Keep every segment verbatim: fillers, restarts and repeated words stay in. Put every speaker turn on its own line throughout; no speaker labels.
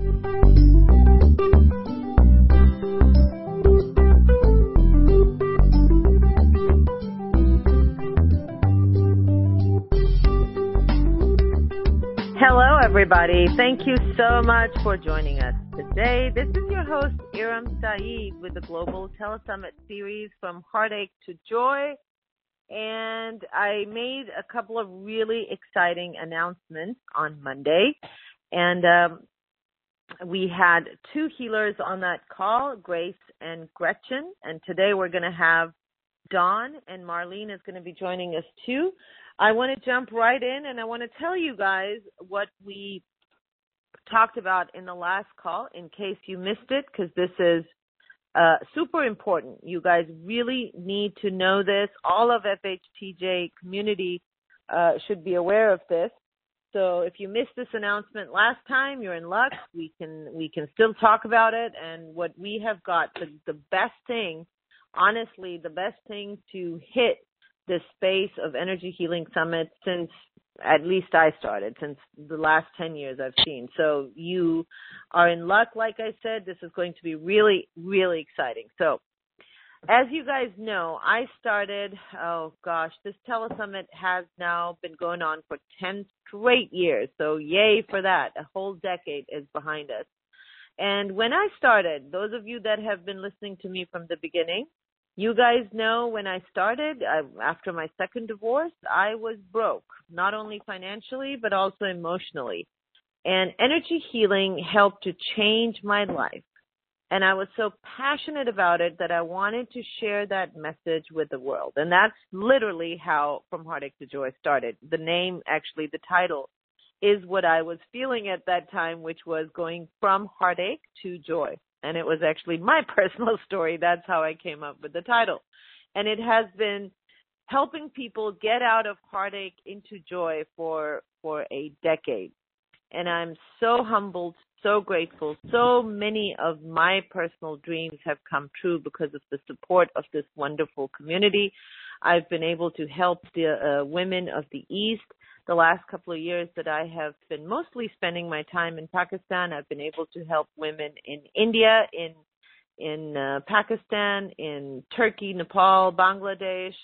Hello, everybody. Thank you so much for joining us today. This is your host, Iram Saeed, with the Global Telesummit series From Heartache to Joy. And I made a couple of really exciting announcements on Monday. And um, we had two healers on that call, Grace and Gretchen. And today we're going to have Dawn, and Marlene is going to be joining us too. I want to jump right in, and I want to tell you guys what we talked about in the last call in case you missed it, because this is uh, super important. You guys really need to know this. All of F H T J community uh, should be aware of this. So if you missed this announcement last time, you're in luck. We can we can still talk about it, and what we have got, the, the best thing, honestly, the best thing to hit this space of Energy Healing Summit since at least I started, since the last ten years I've seen. So you are in luck. Like I said, this is going to be really, really exciting. So as you guys know, I started, oh gosh, this telesummit has now been going on for ten straight years. So yay for that. A whole decade is behind us. And when I started, those of you that have been listening to me from the beginning, you guys know when I started, I, after my second divorce, I was broke, not only financially, but also emotionally. And energy healing helped to change my life. And I was so passionate about it that I wanted to share that message with the world. And that's literally how From Heartache to Joy started. The name, actually, the title, is what I was feeling at that time, which was going from heartache to joy. And it was actually my personal story. That's how I came up with the title. And it has been helping people get out of heartache into joy for for a decade. And I'm so humbled, so grateful. So many of my personal dreams have come true because of the support of this wonderful community. I've been able to help the uh, women of the East. The last couple of years that I have been mostly spending my time in Pakistan, I've been able to help women in India, in in uh, Pakistan, in Turkey, Nepal, Bangladesh,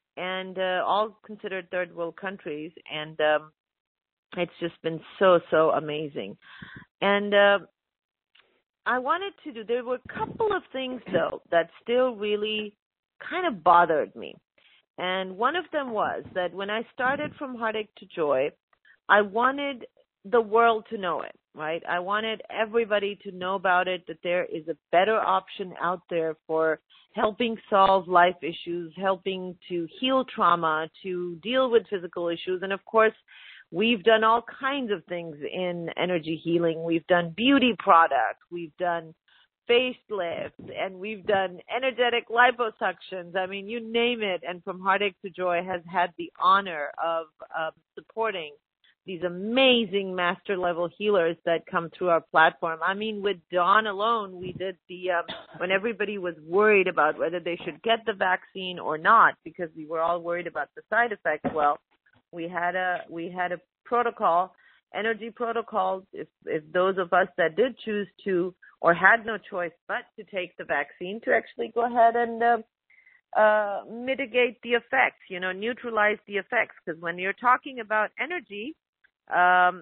and uh, all considered third world countries. And um, it's just been so, so amazing. And uh, I wanted to do, there were a couple of things, though, that still really kind of bothered me. And one of them was that when I started From Heartache to Joy, I wanted the world to know it, right? I wanted everybody to know about it, that there is a better option out there for helping solve life issues, helping to heal trauma, to deal with physical issues. And of course, we've done all kinds of things in energy healing. We've done beauty products. We've done facelifts, and we've done energetic liposuctions. I mean, you name it. And From Heartache to Joy has had the honor of uh, supporting these amazing master level healers that come through our platform. I mean, with Dawn alone, we did the, um, when everybody was worried about whether they should get the vaccine or not, because we were all worried about the side effects. Well, we had a, we had a protocol, energy protocols, if, if those of us that did choose to or had no choice but to take the vaccine, to actually go ahead and uh, uh, mitigate the effects, you know, neutralize the effects. Because when you're talking about energy, um,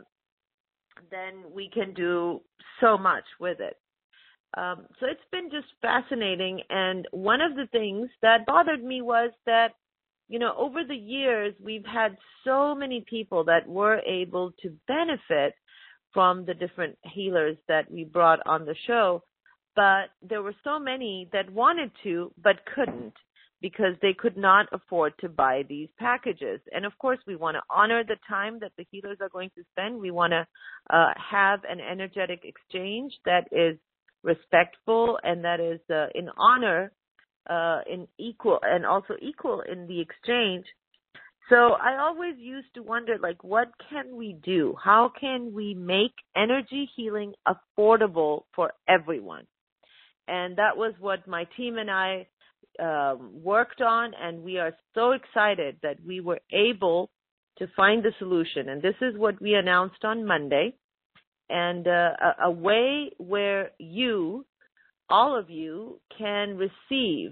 then we can do so much with it. Um, so it's been just fascinating. And one of the things that bothered me was that, you know, over the years, we've had so many people that were able to benefit from the different healers that we brought on the show, but there were so many that wanted to but couldn't because they could not afford to buy these packages. And of course, we want to honor the time that the healers are going to spend. We want to uh, have an energetic exchange that is respectful and that is uh, in honor, uh, in equal, and also equal in the exchange. So I always used to wonder, like, what can we do? How can we make energy healing affordable for everyone? And that was what my team and I um, worked on, and we are so excited that we were able to find the solution. And this is what we announced on Monday. and uh, a, a way where you, all of you, can receive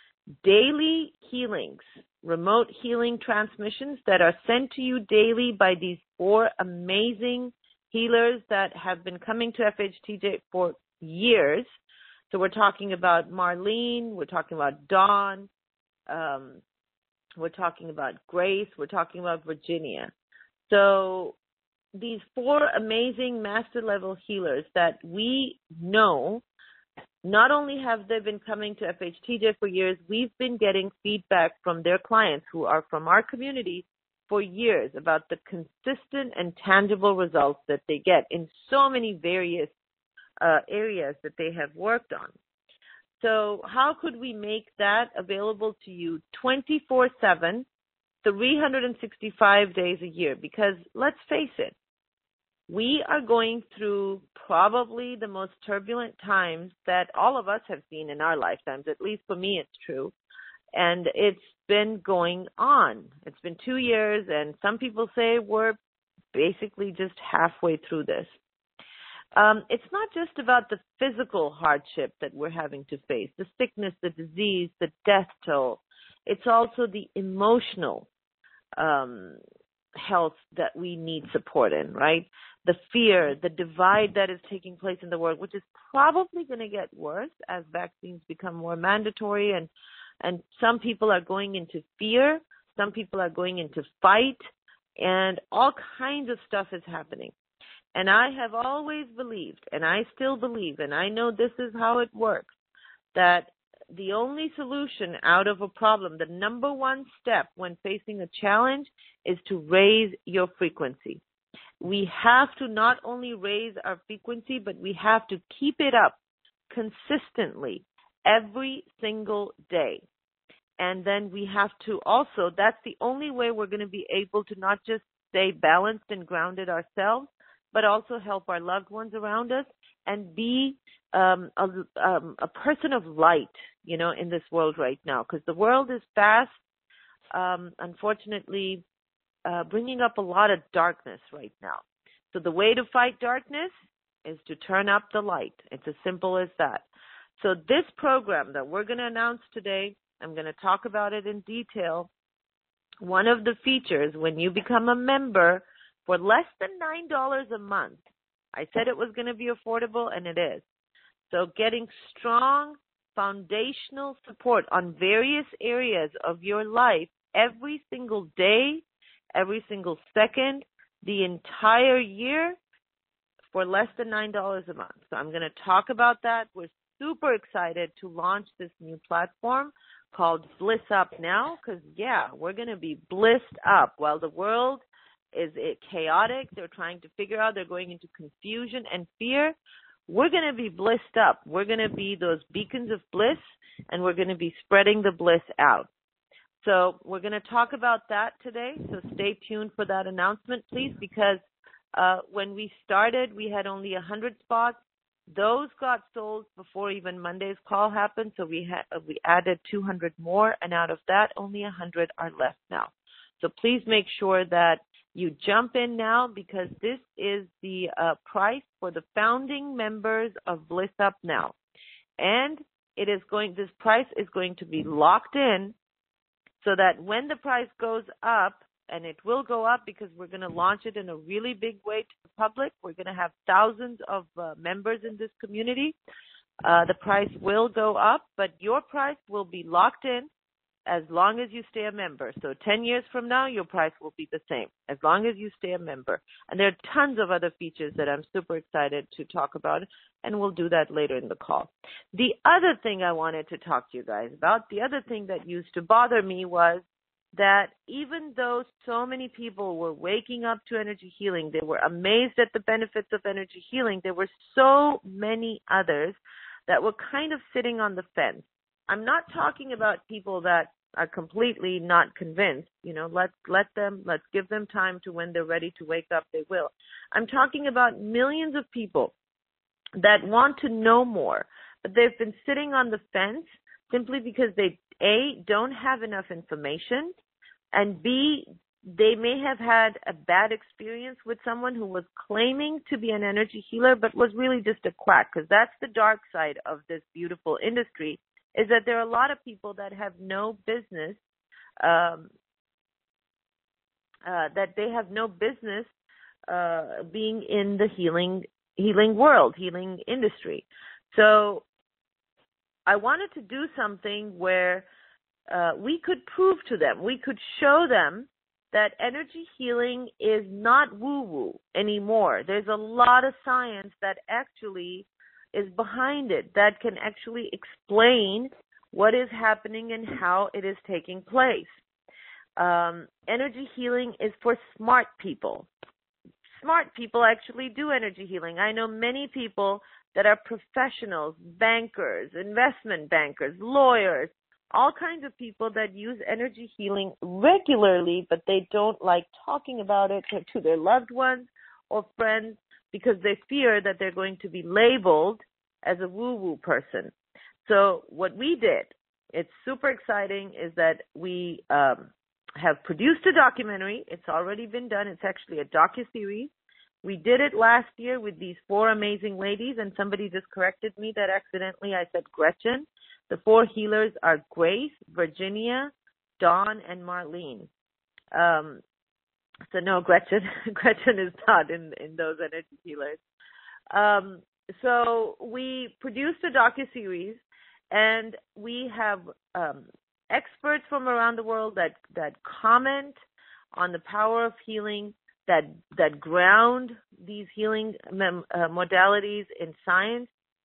daily healings, remote healing transmissions that are sent to you daily by these four amazing healers that have been coming to F H T J for years. So we're talking about Marlene, we're talking about Dawn, um, we're talking about Grace, we're talking about Virginia. So these four amazing master level healers that we know, not only have they been coming to F H T J for years, we've been getting feedback from their clients who are from our community for years about the consistent and tangible results that they get in so many various uh, areas that they have worked on. So how could we make that available to you twenty-four seven, three hundred sixty-five days a year? Because let's face it, we are going through probably the most turbulent times that all of us have seen in our lifetimes. At least for me, it's true. And it's been going on. It's been two years, and some people say we're basically just halfway through this. Um, it's not just about the physical hardship that we're having to face, the sickness, the disease, the death toll. It's also the emotional um, health that we need support in, right? The fear, the divide that is taking place in the world, which is probably going to get worse as vaccines become more mandatory, and and some people are going into fear, some people are going into fight, and all kinds of stuff is happening. And I have always believed, and I still believe, and I know this is how it works, that the only solution out of a problem, the number one step when facing a challenge, is to raise your frequency. We have to not only raise our frequency, but we have to keep it up consistently every single day. And then we have to also, that's the only way we're going to be able to not just stay balanced and grounded ourselves, but also help our loved ones around us and be um, a, um, a person of light, you know, in this world right now. Because the world is fast, um, unfortunately, uh, bringing up a lot of darkness right now. So the way to fight darkness is to turn up the light. It's as simple as that. So this program that we're going to announce today, I'm going to talk about it in detail. One of the features when you become a member for less than nine dollars a month, I said it was going to be affordable, and it is. So getting strong foundational support on various areas of your life every single day, every single second, the entire year for less than nine dollars a month. So I'm going to talk about that. We're super excited to launch this new platform called Bliss Up Now, because, yeah, we're going to be blissed up. While the world is it chaotic, they're trying to figure out, they're going into confusion and fear, we're going to be blissed up. We're going to be those beacons of bliss, and we're going to be spreading the bliss out. So we're going to talk about that today, so stay tuned for that announcement, please, because uh, when we started, we had only one hundred spots. Those got sold before even Monday's call happened, so we ha- we added two hundred more, and out of that, only one hundred are left now. So please make sure that you jump in now, because this is the uh, price for the founding members of Bliss Up Now. And it is going, this price is going to be locked in so that when the price goes up, and it will go up because we're going to launch it in a really big way to the public. We're going to have thousands of uh, members in this community. Uh, the price will go up, but your price will be locked in as long as you stay a member. So ten years from now, your price will be the same as long as you stay a member. And there are tons of other features that I'm super excited to talk about, and we'll do that later in the call. The other thing I wanted to talk to you guys about, the other thing that used to bother me was that even though so many people were waking up to energy healing, they were amazed at the benefits of energy healing, there were so many others that were kind of sitting on the fence. I'm not talking about people that are completely not convinced. You know, let's let them, let's give them time to when they're ready to wake up, they will. I'm talking about millions of people that want to know more, but they've been sitting on the fence simply because they, A, don't have enough information, and B, they may have had a bad experience with someone who was claiming to be an energy healer, but was really just a quack, because that's the dark side of this beautiful industry, is that there are a lot of people that have no business, um, uh, that they have no business uh, being in the healing healing world, healing industry. So I wanted to do something where uh, we could prove to them, we could show them that energy healing is not woo-woo anymore. There's a lot of science that actually is behind it, that can actually explain what is happening and how it is taking place. Um, energy healing is for smart people. Smart people actually do energy healing. I know many people that are professionals, bankers, investment bankers, lawyers, all kinds of people that use energy healing regularly, but they don't like talking about it to, to their loved ones or friends because they fear that they're going to be labeled as a woo-woo person. So what we did, it's super exciting, is that we um, have produced a documentary. It's already been done. It's actually a docuseries. We did it last year with these four amazing ladies, and somebody just corrected me that accidentally I said Gretchen. The four healers are Grace, Virginia, Dawn, and Marlene. Um, so no, Gretchen, Gretchen is not in, in those energy healers. Um, so we produced a docuseries, and we have um, experts from around the world that, that comment on the power of healing, that that ground these healing mem- uh, modalities in science.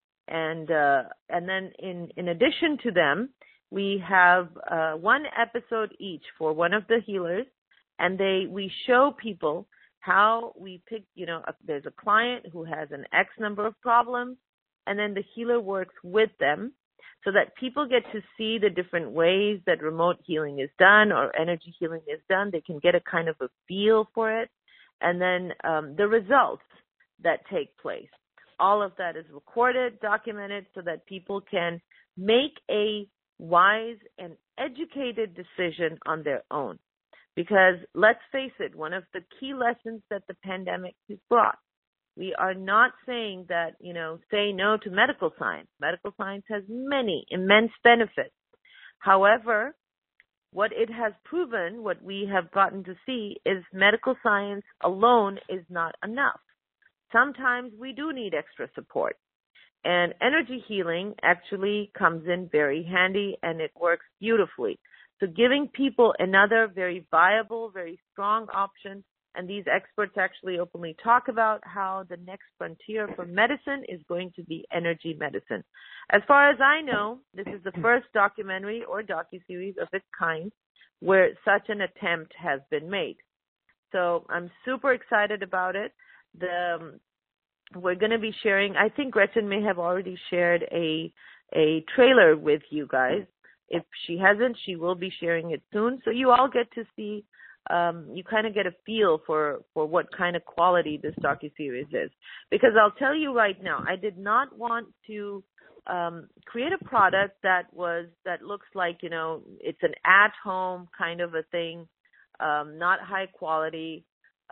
And uh, and then in, in addition to them, we have uh, one episode each for one of the healers, and they we show people how we pick, you know, a, there's a client who has an X number of problems, and then the healer works with them so that people get to see the different ways that remote healing is done or energy healing is done. They can get a kind of a feel for it, and then um, the results that take place. All of that is recorded, documented, so that people can make a wise and educated decision on their own. Because let's face it, one of the key lessons that the pandemic has brought, we are not saying that, you know, say no to medical science. Medical science has many immense benefits. However, what it has proven, what we have gotten to see, is medical science alone is not enough. Sometimes we do need extra support. And energy healing actually comes in very handy, and it works beautifully. So giving people another very viable, very strong option, and these experts actually openly talk about how the next frontier for medicine is going to be energy medicine. As far as I know, this is the first documentary or docuseries of its kind where such an attempt has been made. So I'm super excited about it. The um, we're going to be sharing, I think Gretchen may have already shared a a trailer with you guys. If she hasn't, she will be sharing it soon. So you all get to see, um, you kind of get a feel for, for what kind of quality this docuseries is. Because I'll tell you right now, I did not want to um, create a product that was, that looks like, you know, it's an at-home kind of a thing, um, not high quality,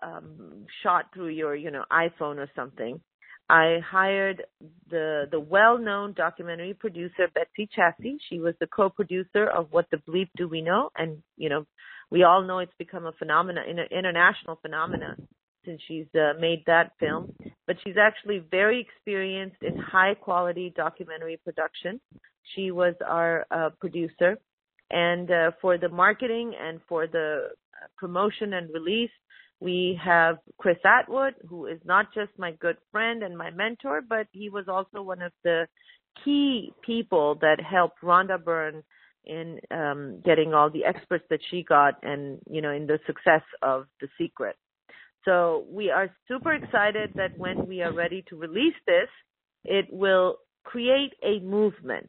Um, shot through your, you know, iPhone or something. I hired the the well-known documentary producer, Betsy Chassie. She was the co-producer of What the Bleep Do We Know? And, you know, we all know it's become a phenomenon, an international phenomenon since she's uh, made that film. But she's actually very experienced in high-quality documentary production. She was our uh, producer. And uh, for the marketing and for the promotion and release, we have Chris Atwood, who is not just my good friend and my mentor, but he was also one of the key people that helped Rhonda Byrne in um, getting all the experts that she got and, you know, in the success of The Secret. So we are super excited that when we are ready to release this, it will create a movement,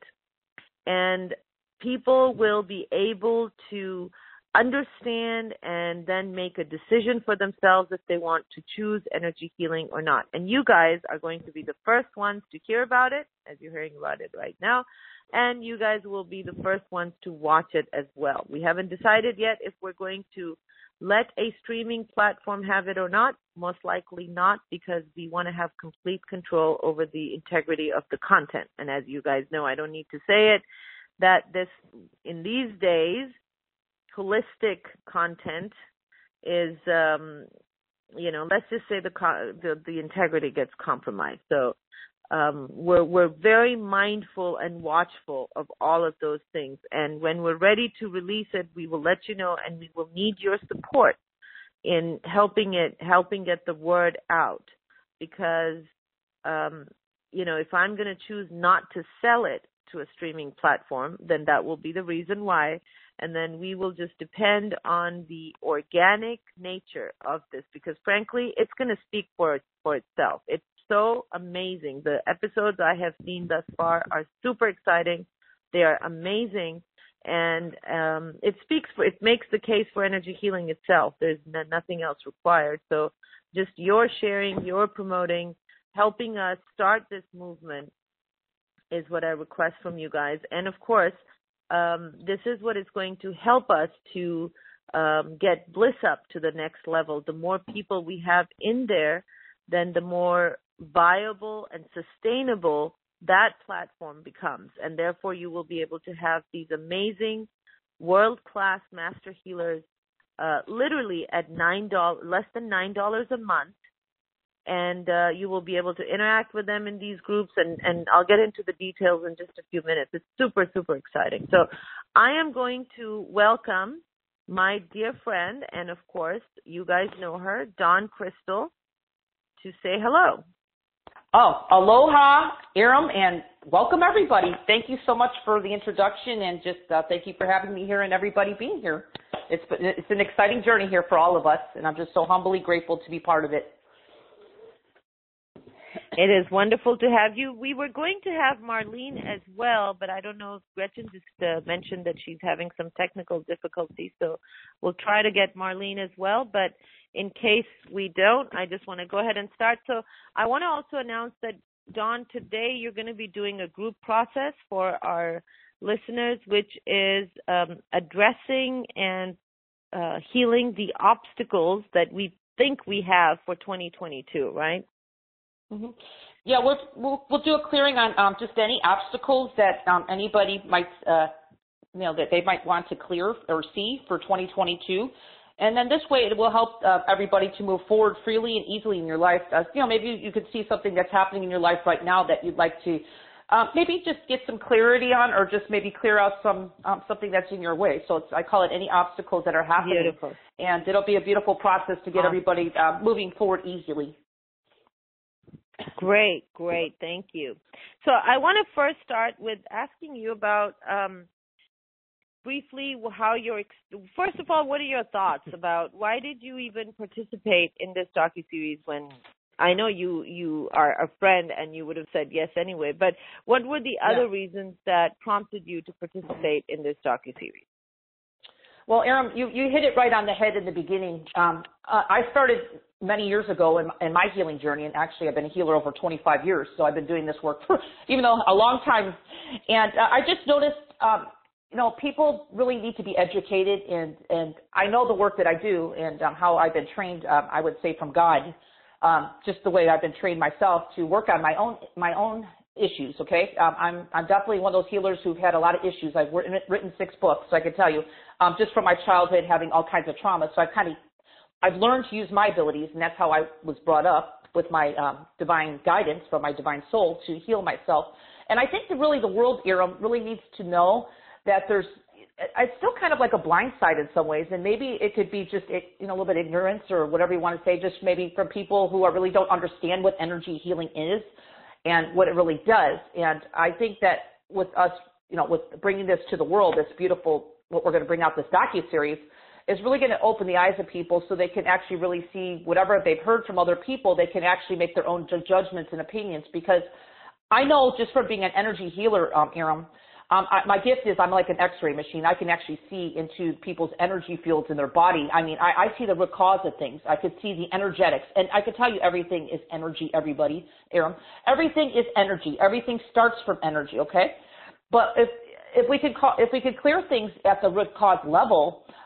and people will be able to understand and then make a decision for themselves if they want to choose energy healing or not. And you guys are going to be the first ones to hear about it, as you're hearing about it right now, and you guys will be the first ones to watch it as well. We haven't decided yet if we're going to let a streaming platform have it or not? Most likely not, because we want to have complete control over the integrity of the content. And as you guys know, I don't need to say it, that this, in these days, holistic content is, um, you know, let's just say the, the the integrity gets compromised. So um, we're we're very mindful and watchful of all of those things. And when we're ready to release it, we will let you know, and we will need your support in helping it, helping get the word out. Because, um, you know, if I'm going to choose not to sell it to a streaming platform, then that will be the reason why. And then we will just depend on the organic nature of this, because frankly, it's going to speak for for itself. It's so amazing. The episodes I have seen thus far are super exciting. They are amazing, and um, it speaks for, it makes the case for energy healing itself. There's n- nothing else required. So just your sharing, your promoting, helping us start this movement is what I request from you guys. And of course, Um, this is what is going to help us to um, get Bliss up to the next level. The more people we have in there, then the more viable and sustainable that platform becomes. And therefore, you will be able to have these amazing world-class master healers uh, literally at nine dollars, less than nine dollars a month. And uh, you will be able to interact with them in these groups, and, and I'll get into the details in just a few minutes. It's super, super exciting. So I am going to welcome my dear friend, and of course, you guys know her, Dawn Crystal, to say hello.
Oh, aloha, Iram, and welcome everybody. Thank you so much for the introduction, and just uh, thank you for having me here and everybody being here. It's, it's an exciting journey here for all of us, and I'm just so humbly grateful to be part of it.
It is wonderful to have you. We were going to have Marlene as well, but I don't know if Gretchen just uh, mentioned that she's having some technical difficulties, so we'll try to get Marlene as well. But in case we don't, I just want to go ahead and start. So I want to also announce that, Dawn, today you're going to be doing a group process for our listeners, which is um, addressing and uh, healing the obstacles that we think we have for twenty twenty-two, right?
Mm-hmm. Yeah, we'll, we'll we'll do a clearing on um, just any obstacles that um, anybody might, uh, you know, that they might want to clear or see for twenty twenty-two, and then this way it will help uh, everybody to move forward freely and easily in your life. Uh, you know, maybe you could see something that's happening in your life right now that you'd like to uh, maybe just get some clarity on, or just maybe clear out some um, something that's in your way. So it's, I call it any obstacles that are happening,
beautiful.
And it'll be a beautiful process to get
awesome.
everybody uh, moving forward easily.
Great, great. Thank you. So I want to first start with asking you about um, briefly how you're, first of all, what are your thoughts about why did you even participate in this docuseries when I know you, you are a friend and you would have said yes anyway, but what were the other
yeah.
reasons that prompted you to participate in this docuseries?
Well, Iram, you, you hit it right on the head in the beginning. Um, uh, I started many years ago in, in my healing journey, and actually I've been a healer over twenty-five years, so I've been doing this work for, even though a long time. And uh, I just noticed, um, you know, people really need to be educated, and, and I know the work that I do and um, how I've been trained, um, I would say from God, um, just the way I've been trained myself to work on my own, my own issues, okay? Um, I'm, I'm definitely one of those healers who've had a lot of issues. I've written, written six books, so I can tell you, um, just from my childhood having all kinds of trauma. So I've kind of, I've learned to use my abilities, and that's how I was brought up with my um, divine guidance from my divine soul to heal myself. And I think that really the world, Iram, really needs to know that there's, it's still kind of like a blind side in some ways, and maybe it could be just, you know, a little bit of ignorance or whatever you want to say, just maybe from people who are really don't understand what energy healing is and what it really does. And I think that with us, you know, with bringing this to the world, this beautiful, what we're going to bring out this docuseries, is really going to open the eyes of people so they can actually really see whatever they've heard from other people, they can actually make their own judgments and opinions. Because I know just from being an energy healer, um, Iram, um, I, my gift is I'm like an x-ray machine. I can actually see into people's energy fields in their body. I mean, I, I see the root cause of things. I could see the energetics. And I can tell you everything is energy, everybody, Iram. Everything is energy. Everything starts from energy, okay? But if if we could call, if we could clear things at the root cause level,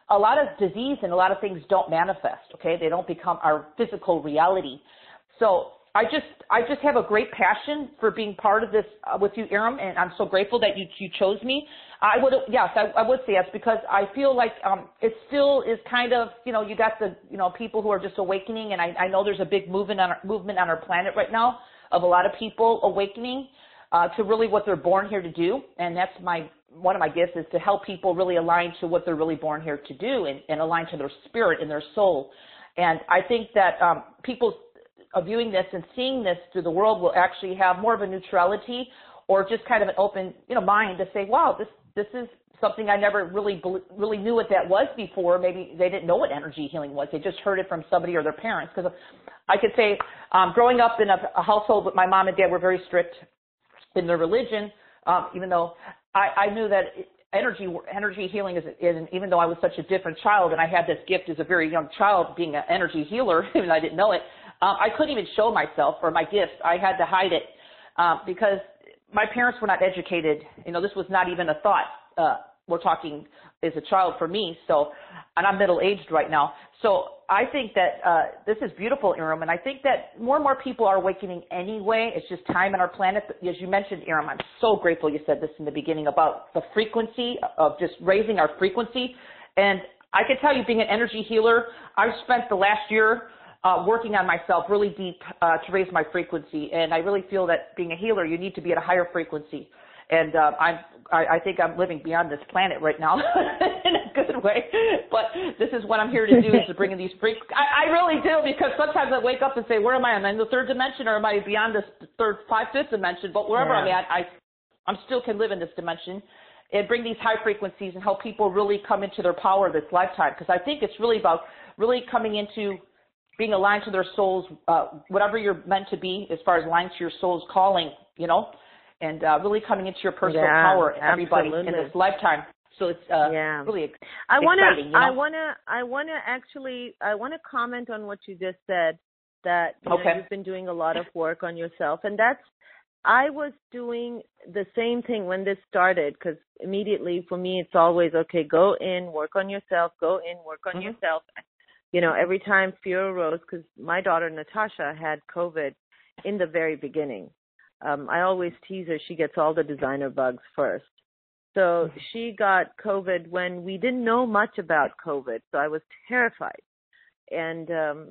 a lot of disease and a lot of things don't manifest, okay? They don't become our physical reality. So I just, I just have a great passion for being part of this uh, with you, Iram, and I'm so grateful that you, you chose me. I would, yes, I, I would say yes, because I feel like um, it still is kind of, you know, you got the, you know, people who are just awakening, and I, I know there's a big movement on our, movement on our planet right now of a lot of people awakening uh, to really what they're born here to do, and that's my, one of my gifts is to help people really align to what they're really born here to do, and, and align to their spirit and their soul. And I think that um, people viewing this and seeing this through the world will actually have more of a neutrality or just kind of an open, you know, mind to say, wow, this, this is something I never really, really knew what that was before. Maybe they didn't know what energy healing was. They just heard it from somebody or their parents. Because I could say, um, growing up in a, a household with my mom and dad were very strict in their religion, um, even though I, I knew that energy, energy healing is, is, even though I was such a different child and I had this gift as a very young child being an energy healer, even though I didn't know it, Um, I couldn't even show myself or my gifts. I had to hide it um, because my parents were not educated. You know, this was not even a thought. Uh, we're talking as a child for me. So, and I'm middle-aged right now. So I think that uh, this is beautiful, Iram, and I think that more and more people are awakening anyway. It's just time on our planet. As you mentioned, Iram, I'm so grateful you said this in the beginning about the frequency of just raising our frequency. And I can tell you, being an energy healer, I've spent the last year Uh, working on myself really deep uh, to raise my frequency, and I really feel that being a healer, you need to be at a higher frequency. And uh, I'm, I, I think I'm living beyond this planet right now in a good way. But this is what I'm here to do, is to bring in these frequencies. I, I really do, because sometimes I wake up and say, where am I? Am I in the third dimension, or am I beyond this third, five, fifth dimension? But wherever yeah. I'm at, I, I'm still can live in this dimension and bring these high frequencies and help people really come into their power this lifetime. Because I think it's really about really coming into being aligned to their soul's, uh, whatever you're meant to be as far as aligned to your soul's calling, you know, and uh, really coming into your personal
yeah,
power, everybody
absolutely.
in this lifetime. So it's uh,
yeah.
really ex-
I wanna,
exciting. You know?
I want to, I want to actually, I want to comment on what you just said, that you
okay.
know, you've been doing a lot of work on yourself. And that's, I was doing the same thing when this started, because immediately for me, it's always, okay, go in, work on yourself, go in, work on mm-hmm. yourself. You know, every time fear arose, because my daughter Natasha had COVID in the very beginning. Um, I always tease her, she gets all the designer bugs first. So she got COVID when we didn't know much about COVID, so I was terrified. And um,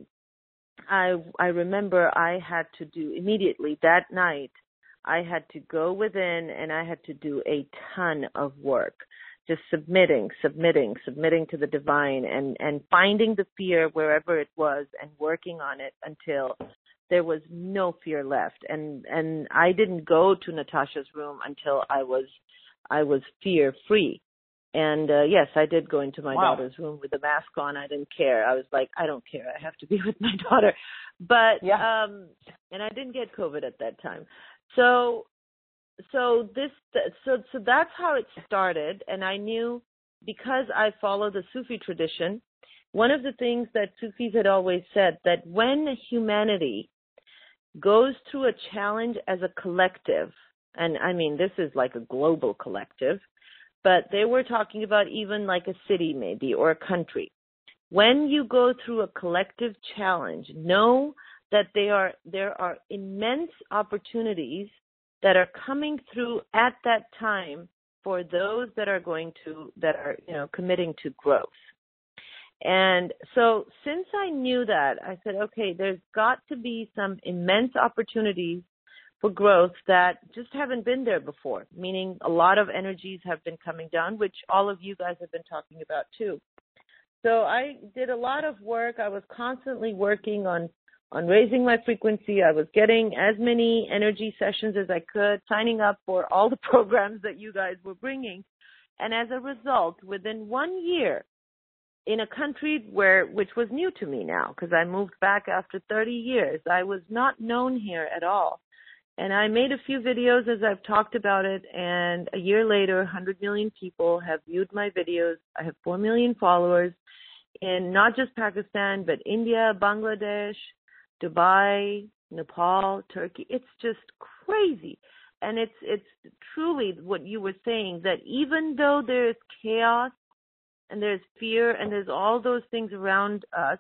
I I remember I had to do, immediately that night, I had to go within and I had to do a ton of work. Just submitting, submitting, submitting to the divine, and, and finding the fear wherever it was and working on it until there was no fear left. And, and I didn't go to Natasha's room until I was, I was fear free. And, uh, yes, I did go into my wow. daughter's room with the mask on. I didn't care. I was like, I don't care. I have to be with my daughter. But, yeah. um, and I didn't get COVID at that time. So, So this, so so that's how it started, and I knew, because I follow the Sufi tradition, one of the things that Sufis had always said, that when humanity goes through a challenge as a collective, and I mean this is like a global collective, but they were talking about even like a city maybe or a country. When you go through a collective challenge, know that they are there are immense opportunities that are coming through at that time for those that are going to, that are, you know, committing to growth. And so since I knew that, I said, okay, there's got to be some immense opportunities for growth that just haven't been there before, meaning a lot of energies have been coming down, which all of you guys have been talking about too. So I did a lot of work. I was constantly working on on raising my frequency. I was getting as many energy sessions as I could, signing up for all the programs that you guys were bringing. And as a result, within one year, in a country where, which was new to me now, because I moved back after thirty years, I was not known here at all. And I made a few videos as I've talked about it, and a year later, one hundred million people have viewed my videos. I have four million followers in not just Pakistan, but India, Bangladesh, Dubai, Nepal, Turkey. It's just crazy. And it's it's truly what you were saying, that even though there's chaos and there's fear, and there's all those things around us.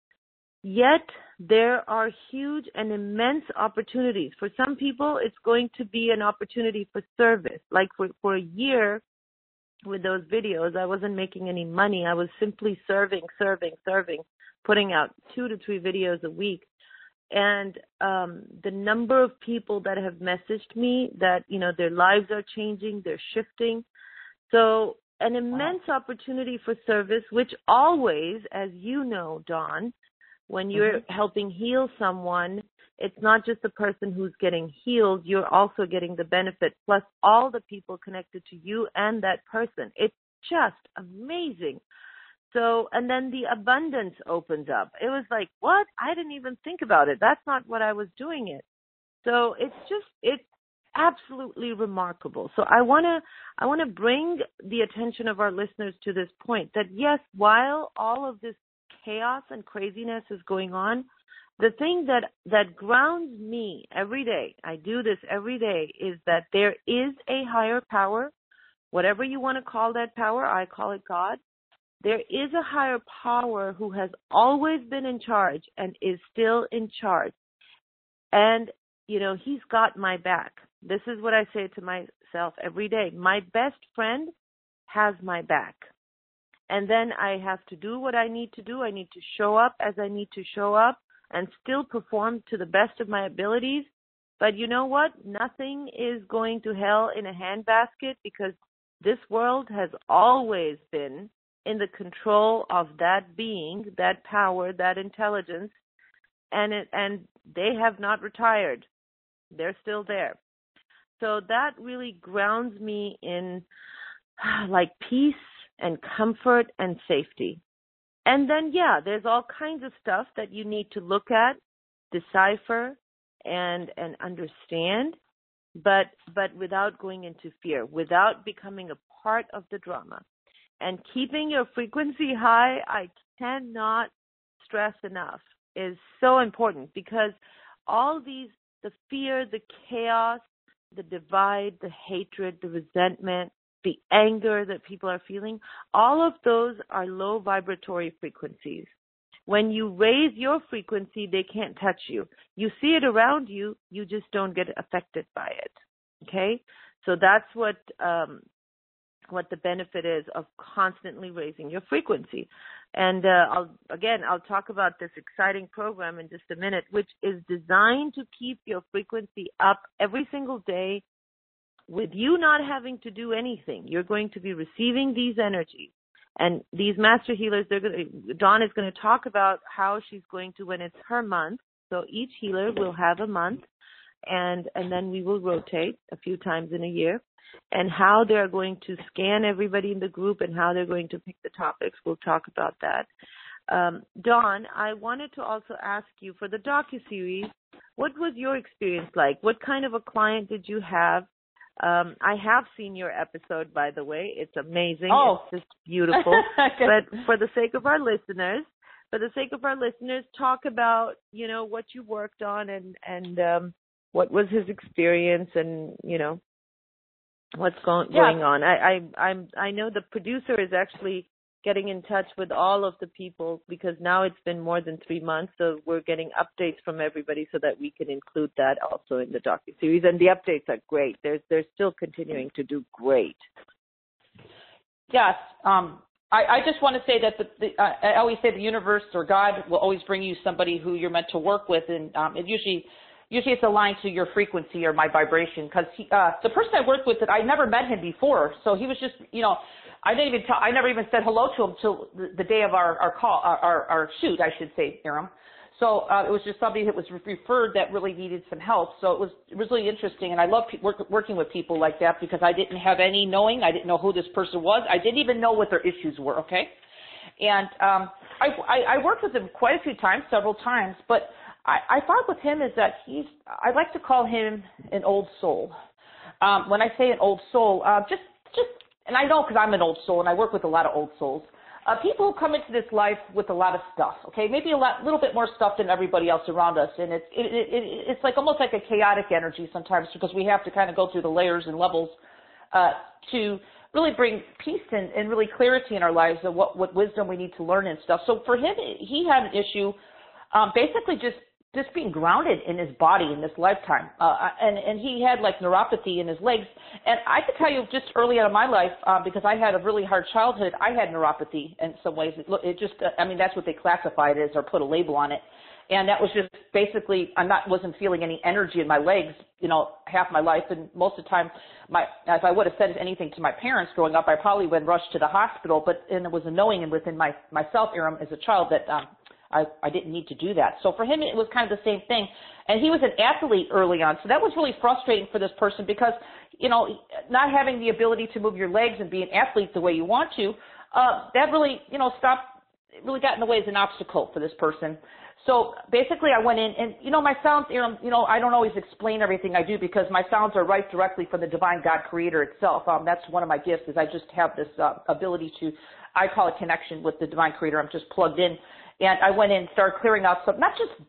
Yet there are huge and immense opportunities. For some people, it's going to be an opportunity for service. Like for, for a year with those videos, I wasn't making any money. I was simply serving, serving, serving, putting out two to three videos a week. And um, the number of people that have messaged me that, you know, their lives are changing, they're shifting. So an immense wow. opportunity for service, which always, as you know, Dawn, when you're mm-hmm. helping heal someone, it's not just the person who's getting healed, you're also getting the benefit, plus all the people connected to you and that person. It's just amazing. So, and then the abundance opens up. It was like, what? I didn't even think about it. That's not what I was doing it. So it's just, it's absolutely remarkable. So I want to, I want to bring the attention of our listeners to this point that yes, while all of this chaos and craziness is going on, the thing that, that grounds me every day, I do this every day, is that there is a higher power, whatever you want to call that power, I call it God. There is a higher power who has always been in charge and is still in charge. And, you know, he's got my back. This is what I say to myself every day. My best friend has my back. And then I have to do what I need to do. I need to show up as I need to show up and still perform to the best of my abilities. But you know what? Nothing is going to hell in a handbasket, because this world has always been in the control of that being, that power, that intelligence, and it, and they have not retired. They're still there. So that really grounds me in like peace and comfort and safety. And then, yeah, there's all kinds of stuff that you need to look at, decipher, and and understand, but but without going into fear, without becoming a part of the drama. And keeping your frequency high, I cannot stress enough, is so important, because all these, the fear, the chaos, the divide, the hatred, the resentment, the anger that people are feeling, all of those are low vibratory frequencies. When you raise your frequency, they can't touch you. You see it around you, you just don't get affected by it. Okay? So that's what um, what the benefit is of constantly raising your frequency. And uh, I'll, again, I'll talk about this exciting program in just a minute, which is designed to keep your frequency up every single day with you not having to do anything. You're going to be receiving these energies. And these master healers, they're going to, Dawn is going to talk about how she's going to, when it's her month, so each healer will have a month, and, and then we will rotate a few times in a year, and how they're going to scan everybody in the group and how they're going to pick the topics. We'll talk about that. Um, Dawn, I wanted to also ask you, for the docuseries, what was your experience like? What kind of a client did you have? Um, I have seen your episode, by the way. It's amazing.
Oh.
It's just beautiful. But for the sake of our listeners, for the sake of our listeners, talk about, you know, what you worked on and, and um, what was his experience and, you know, what's going,
yeah.
going on. I, I, I'm, I know the producer is actually getting in touch with all of the people, because now it's been more than three months, so we're getting updates from everybody so that we can include that also in the docuseries. And the updates are great. They're, they're still continuing to do great.
Yes. Um, I, I just want to say that the, the, uh, I always say the universe or God will always bring you somebody who you're meant to work with, and um, it usually usually it's aligned to your frequency or my vibration, because uh, the person I worked with, that I never met him before, so he was just, you know, I didn't even tell, I never even said hello to him till the, the day of our, our call, our, our, our shoot, I should say, Aram. So uh, it was just somebody that was referred that really needed some help. So it was, it was really interesting, and I love pe- work, working with people like that, because I didn't have any knowing. I didn't know who this person was. I didn't even know what their issues were, okay? And um, I, I, I worked with him quite a few times, several times, but I, I thought with him is that he's, I like to call him an old soul. Um, when I say an old soul, uh, just, just, and I know because I'm an old soul and I work with a lot of old souls, uh, people who come into this life with a lot of stuff, okay, maybe a lot, little bit more stuff than everybody else around us, and it's, it, it, it, it's like almost like a chaotic energy sometimes, because we have to kind of go through the layers and levels uh, to really bring peace and, and really clarity in our lives of what, what wisdom we need to learn and stuff. So for him, he had an issue um, basically just just being grounded in his body in this lifetime. Uh, and, and he had like neuropathy in his legs. And I could tell you just early on in my life, uh, because I had a really hard childhood, I had neuropathy in some ways. It, it just, I mean, that's what they classified it as or put a label on it. And that was just basically, I'm not, wasn't feeling any energy in my legs, you know, half my life. And most of the time, my, if I would have said anything to my parents growing up, I probably would have rushed to the hospital. But, and it was a knowing and within my, myself, Aram, as a child that, um, I, I didn't need to do that. So for him, it was kind of the same thing. And he was an athlete early on. So that was really frustrating for this person because, you know, not having the ability to move your legs and be an athlete the way you want to, uh, that really, you know, stopped, it really got in the way as an obstacle for this person. So basically I went in and, you know, my sounds, you know, I don't always explain everything I do because my sounds are right directly from the divine God creator itself. Um, that's one of my gifts is I just have this uh, ability to, I call it connection with the divine creator. I'm just plugged in. And I went in and started clearing out some, not just,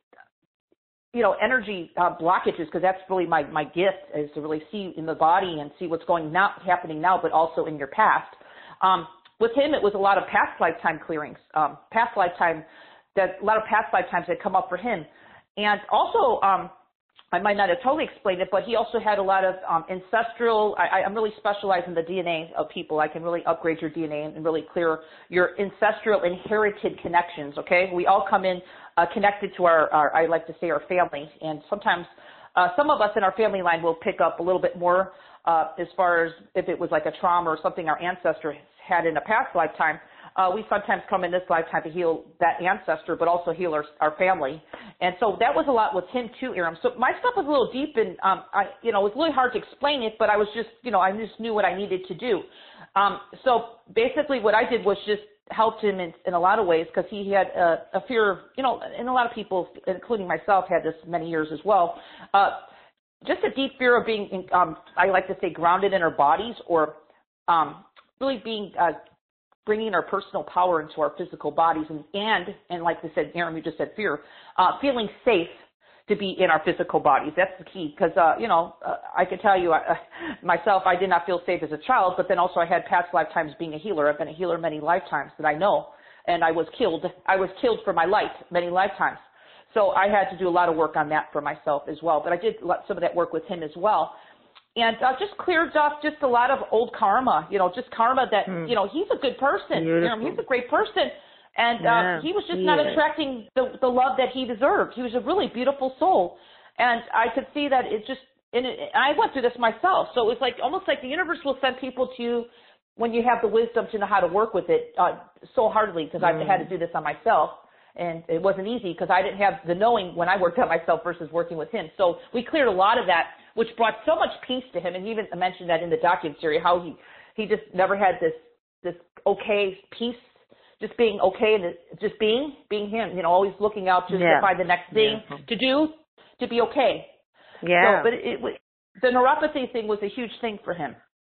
you know, energy uh, blockages, because that's really my, my gift is to really see in the body and see what's going not happening now, but also in your past. Um, with him, it was a lot of past lifetime clearings, um, past lifetime, that a lot of past lifetimes that come up for him. And also, um, I might not have totally explained it, but he also had a lot of um, ancestral, I, I'm really specialized in the D N A of people. I can really upgrade your D N A and really clear your ancestral inherited connections, okay? We all come in uh, connected to our, our, I like to say, our family. And sometimes uh, some of us in our family line will pick up a little bit more uh, as far as if it was like a trauma or something our ancestor had in a past lifetime. Uh, we sometimes come in this lifetime to heal that ancestor, but also heal our, our family. And so that was a lot with him too, Aram. So my stuff was a little deep and, um, I, you know, it was really hard to explain it, but I was just, you know, I just knew what I needed to do. Um, so basically what I did was just helped him in, in a lot of ways because he had a, a fear of, you know, and a lot of people, including myself, had this many years as well. Uh, just a deep fear of being, in, um, I like to say, grounded in our bodies or um, really being uh, bringing our personal power into our physical bodies and, and, and like I said, Aram, you just said fear, uh, feeling safe to be in our physical bodies. That's the key because, uh, you know, uh, I can tell you uh, myself, I did not feel safe as a child, but then also I had past lifetimes being a healer. I've been a healer many lifetimes that I know, and I was killed. I was killed for my light many lifetimes. So I had to do a lot of work on that for myself as well, but I did some of that work with him as well. And uh, just cleared up just a lot of old karma, you know, just karma that, mm. you know, he's a good person. You know, he's a great person. And yeah, uh, he was just he not is. attracting the, the love that he deserved. He was a really beautiful soul. And I could see that it just, and it, I went through this myself. So it was like, almost like the universe will send people to you when you have the wisdom to know how to work with it uh, so hardly because mm. I've had to do this on myself. And it wasn't easy because I didn't have the knowing when I worked on myself versus working with him. So we cleared a lot of that, which brought so much peace to him. And he even mentioned that in the documentary, how he, he just never had this, this okay peace, just being okay and just being, being him, you know, always looking out just yeah. to find the next thing yeah. to do, to be okay.
Yeah.
So, but it, it, the neuropathy thing was a huge thing for him.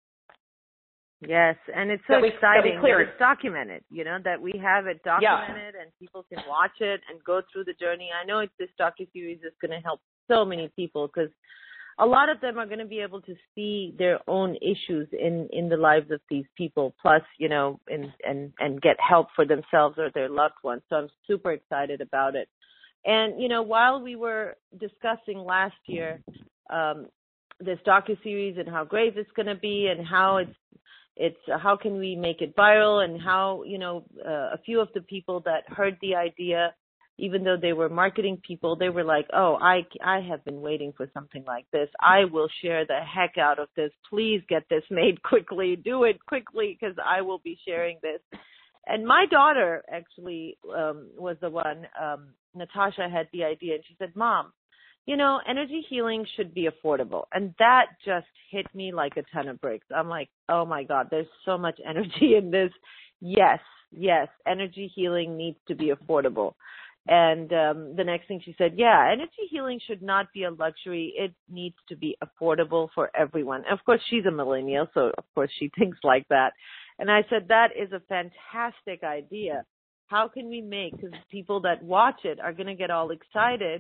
Yes, and it's so
that we,
exciting
that, that
it's documented, you know, that we have it documented yeah. and people can watch it and go through the journey. I know it's, this docuseries is going to help so many people because a lot of them are going to be able to see their own issues in, in the lives of these people, plus, you know, and, and, and get help for themselves or their loved ones. So I'm super excited about it. And, you know, while we were discussing last year um, this docuseries and how great it's going to be and how it's, It's uh, how can we make it viral and how, you know, uh, a few of the people that heard the idea, even though they were marketing people, they were like, oh, I, I have been waiting for something like this. I will share the heck out of this. Please get this made quickly. Do it quickly because I will be sharing this. And my daughter actually um, was the one, um, Natasha had the idea and she said, Mom, you know, energy healing should be affordable. And that just hit me like a ton of bricks. I'm like, oh, my God, there's so much energy in this. Yes, yes, energy healing needs to be affordable. And um, the next thing she said, yeah, energy healing should not be a luxury. It needs to be affordable for everyone. And of course, she's a millennial, so of course she thinks like that. And I said, that is a fantastic idea. How can we make, because people that watch it are going to get all excited,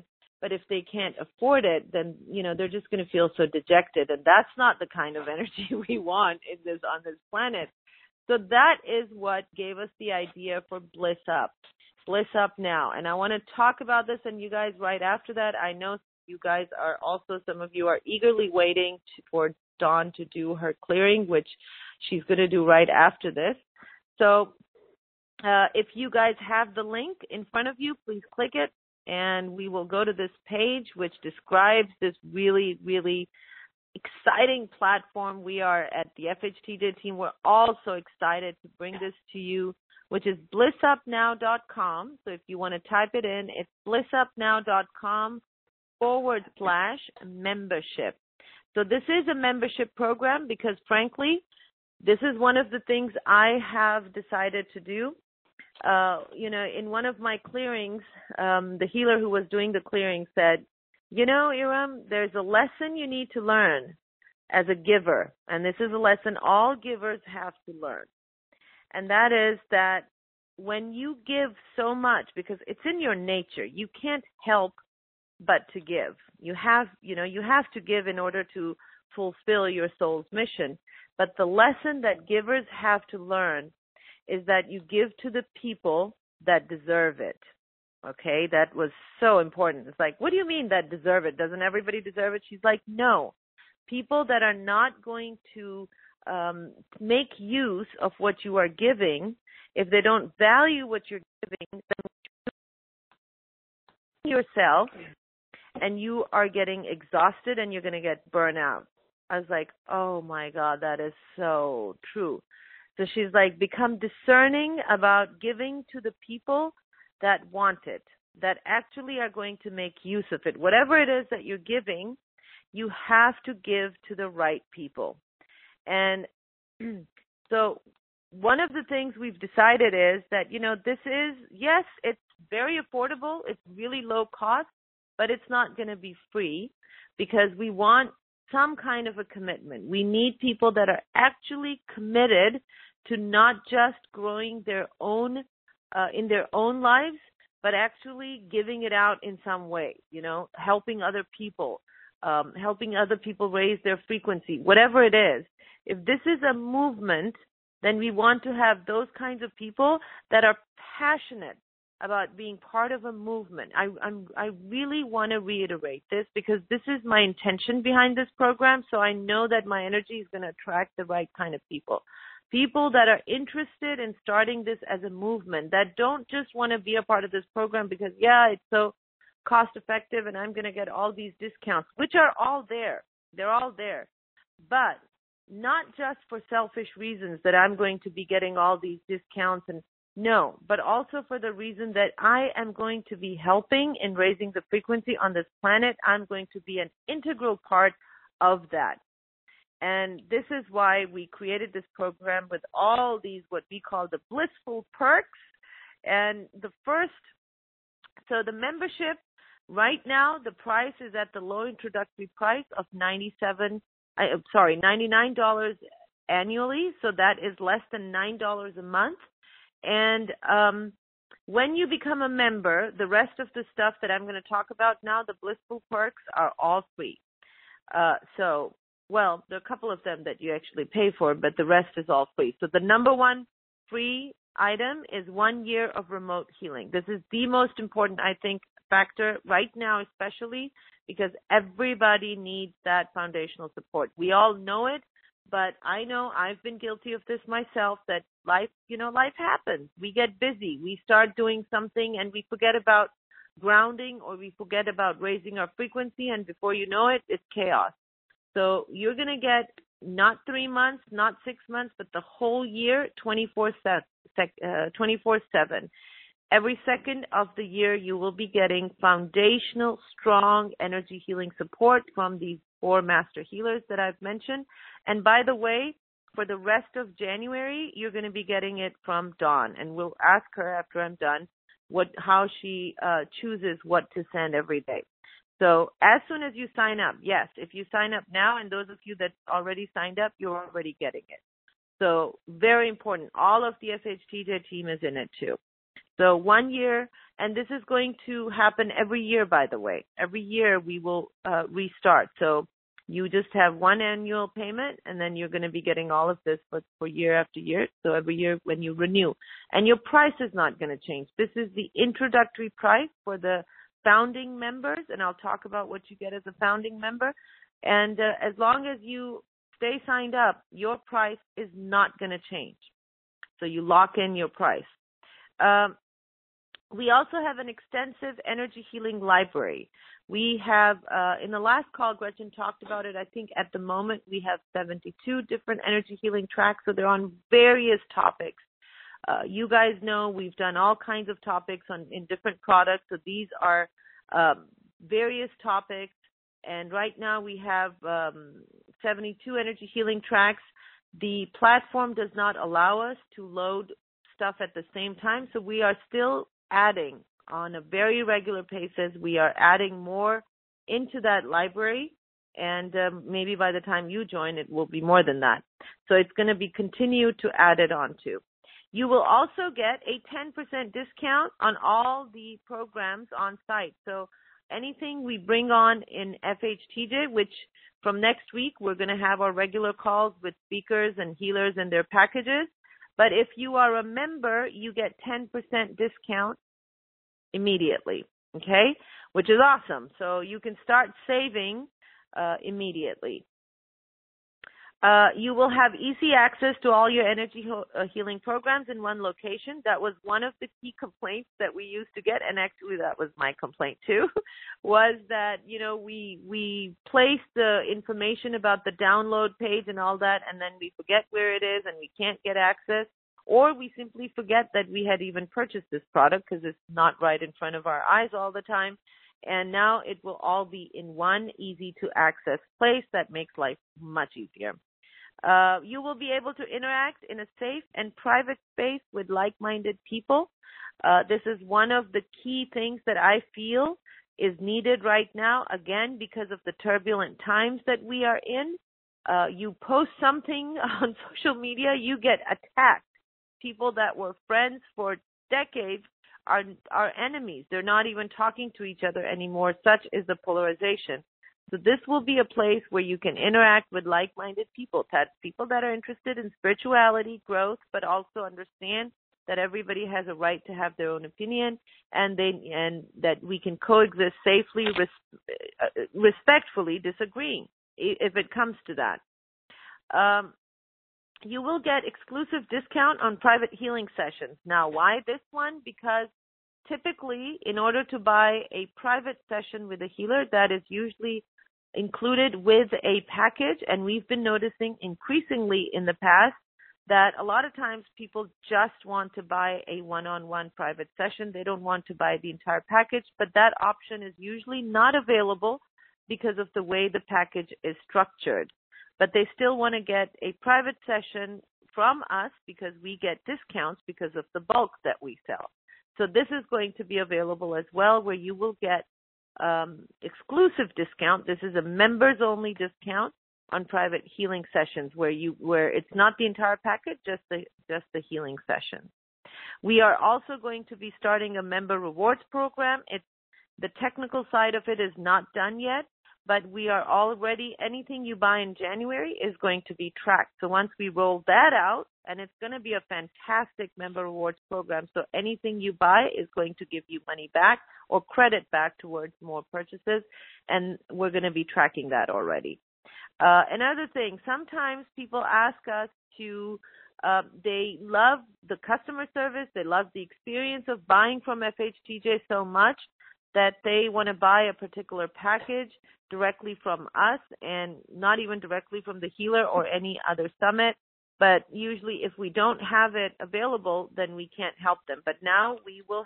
But if they can't afford it, then, you know, they're just going to feel so dejected. And that's not the kind of energy we want in this, on this planet. So that is what gave us the idea for Bliss Up. Bliss Up Now. And I want to talk about this, and you guys right after that. I know you guys are also, some of you are eagerly waiting to, for Dawn to do her clearing, which she's going to do right after this. So uh, if you guys have the link in front of you, please click it, and we will go to this page which describes this really, really exciting platform. We are at the F H T J team. We're also excited to bring this to you, which is bliss up now dot com. So if you want to type it in, it's bliss up now dot com forward slash membership. So this is a membership program because, frankly, this is one of the things I have decided to do. Uh, you know, in one of my clearings, um, the healer who was doing the clearing said, you know, Iram, there's a lesson you need to learn as a giver. And this is a lesson all givers have to learn. And that is that when you give so much, because it's in your nature, you can't help but to give. You have, you know, you have to give in order to fulfill your soul's mission. But the lesson that givers have to learn is that you give to the people that deserve it. Okay, that was so important. It's like, what do you mean that deserve it? Doesn't everybody deserve it? She's like, no. People that are not going to um, make use of what you are giving, if they don't value what you're giving, then yourself, and you are getting exhausted and you're going to get burnt out. I was like, oh my God, that is so true. So she's like, become discerning about giving to the people that want it, that actually are going to make use of it. Whatever it is that you're giving, you have to give to the right people. And so one of the things we've decided is that, you know, this is, yes, it's very affordable. It's really low cost, but it's not going to be free because we want some kind of a commitment. We need people that are actually committed to not just growing their own, uh, in their own lives, but actually giving it out in some way, you know, helping other people, um, helping other people raise their frequency, whatever it is. If this is a movement, then we want to have those kinds of people that are passionate about being part of a movement. I, I'm, I really want to reiterate this because this is my intention behind this program, so I know that my energy is going to attract the right kind of people. People that are interested in starting this as a movement, that don't just want to be a part of this program because, yeah, it's so cost effective and I'm going to get all these discounts, which are all there. They're all there. But not just for selfish reasons that I'm going to be getting all these discounts, and no, but also for the reason that I am going to be helping in raising the frequency on this planet. I'm going to be an integral part of that. And this is why we created this program with all these, what we call the blissful perks. And the first, so the membership right now, the price is at the low introductory price of ninety-seven, I, sorry, ninety-nine dollars annually. So that is less than nine dollars a month. And um, when you become a member, the rest of the stuff that I'm going to talk about now, the blissful perks, are all free. Uh, so, well, there are a couple of them that you actually pay for, but the rest is all free. So the number one free item is one year of remote healing. This is the most important, I think, factor right now, especially because everybody needs that foundational support. We all know it. But I know I've been guilty of this myself, that life, you know, life happens. We get busy. We start doing something and we forget about grounding, or we forget about raising our frequency. And before you know it, it's chaos. So you're going to get not three months, not six months, but the whole year, twenty-four seven. Every second of the year, you will be getting foundational, strong energy healing support from these four master healers that I've mentioned. And by the way, for the rest of January, you're going to be getting it from Dawn. And we'll ask her after I'm done what how she uh, chooses what to send every day. So as soon as you sign up, yes, if you sign up now, and those of you that already signed up, you're already getting it. So very important. All of the F H T J team is in it too. So one year, and this is going to happen every year, by the way. Every year we will uh, restart. So you just have one annual payment, and then you're going to be getting all of this for, for year after year. So every year when you renew. And your price is not going to change. This is the introductory price for the founding members, and I'll talk about what you get as a founding member. And uh, as long as you stay signed up, your price is not going to change. So you lock in your price. Um, we also have an extensive energy healing library. We have, uh, in the last call, Gretchen talked about it. I think at the moment we have seventy-two different energy healing tracks, so they're on various topics. Uh, you guys know we've done all kinds of topics on in different products, so these are um, various topics. And right now we have um, seventy-two energy healing tracks. The platform does not allow us to load stuff at the same time, so we are still adding on a very regular basis. We are adding more into that library, and um, maybe by the time you join, it will be more than that. So it's going to be continued to add it on to. You will also get a ten percent discount on all the programs on site. So anything we bring on in F H T J, which from next week we're going to have our regular calls with speakers and healers and their packages. But if you are a member, you get ten percent discount immediately, okay, which is awesome. So you can start saving uh, immediately. Uh, you will have easy access to all your energy ho- uh, healing programs in one location. That was one of the key complaints that we used to get, and actually that was my complaint too, was that, you know, we we place the information about the download page and all that, and then we forget where it is and we can't get access, or we simply forget that we had even purchased this product because it's not right in front of our eyes all the time. And now it will all be in one easy-to-access place that makes life much easier. Uh, you will be able to interact in a safe and private space with like-minded people. Uh, this is one of the key things that I feel is needed right now, again, because of the turbulent times that we are in. Uh, you post something on social media, you get attacked. People that were friends for decades are, are enemies. They're not even talking to each other anymore. Such is the polarization. So this will be a place where you can interact with like-minded people, that's people that are interested in spirituality, growth, but also understand that everybody has a right to have their own opinion, and they and that we can coexist safely, res, respectfully disagreeing, if it comes to that. Um, you will get exclusive discount on private healing sessions. Now, why this one? Because typically, in order to buy a private session with a healer, that is usually included with a package, and we've been noticing increasingly in the past that a lot of times people just want to buy a one-on-one private session. They don't want to buy the entire package, but that option is usually not available because of the way the package is structured. But they still want to get a private session from us because we get discounts because of the bulk that we sell. So this is going to be available as well, where you will get um, exclusive discount. This is a members-only discount on private healing sessions, where you where it's not the entire package, just the just the healing session. We are also going to be starting a member rewards program. It's the technical side of it is not done yet, but we are already, anything you buy in January is going to be tracked. So once we roll that out, and it's going to be a fantastic member rewards program. So anything you buy is going to give you money back or credit back towards more purchases, and we're going to be tracking that already. Uh, another thing, sometimes people ask us to, uh, they love the customer service, they love the experience of buying from F H T J so much that they want to buy a particular package directly from us and not even directly from the healer or any other summit. But usually if we don't have it available, then we can't help them. But now we will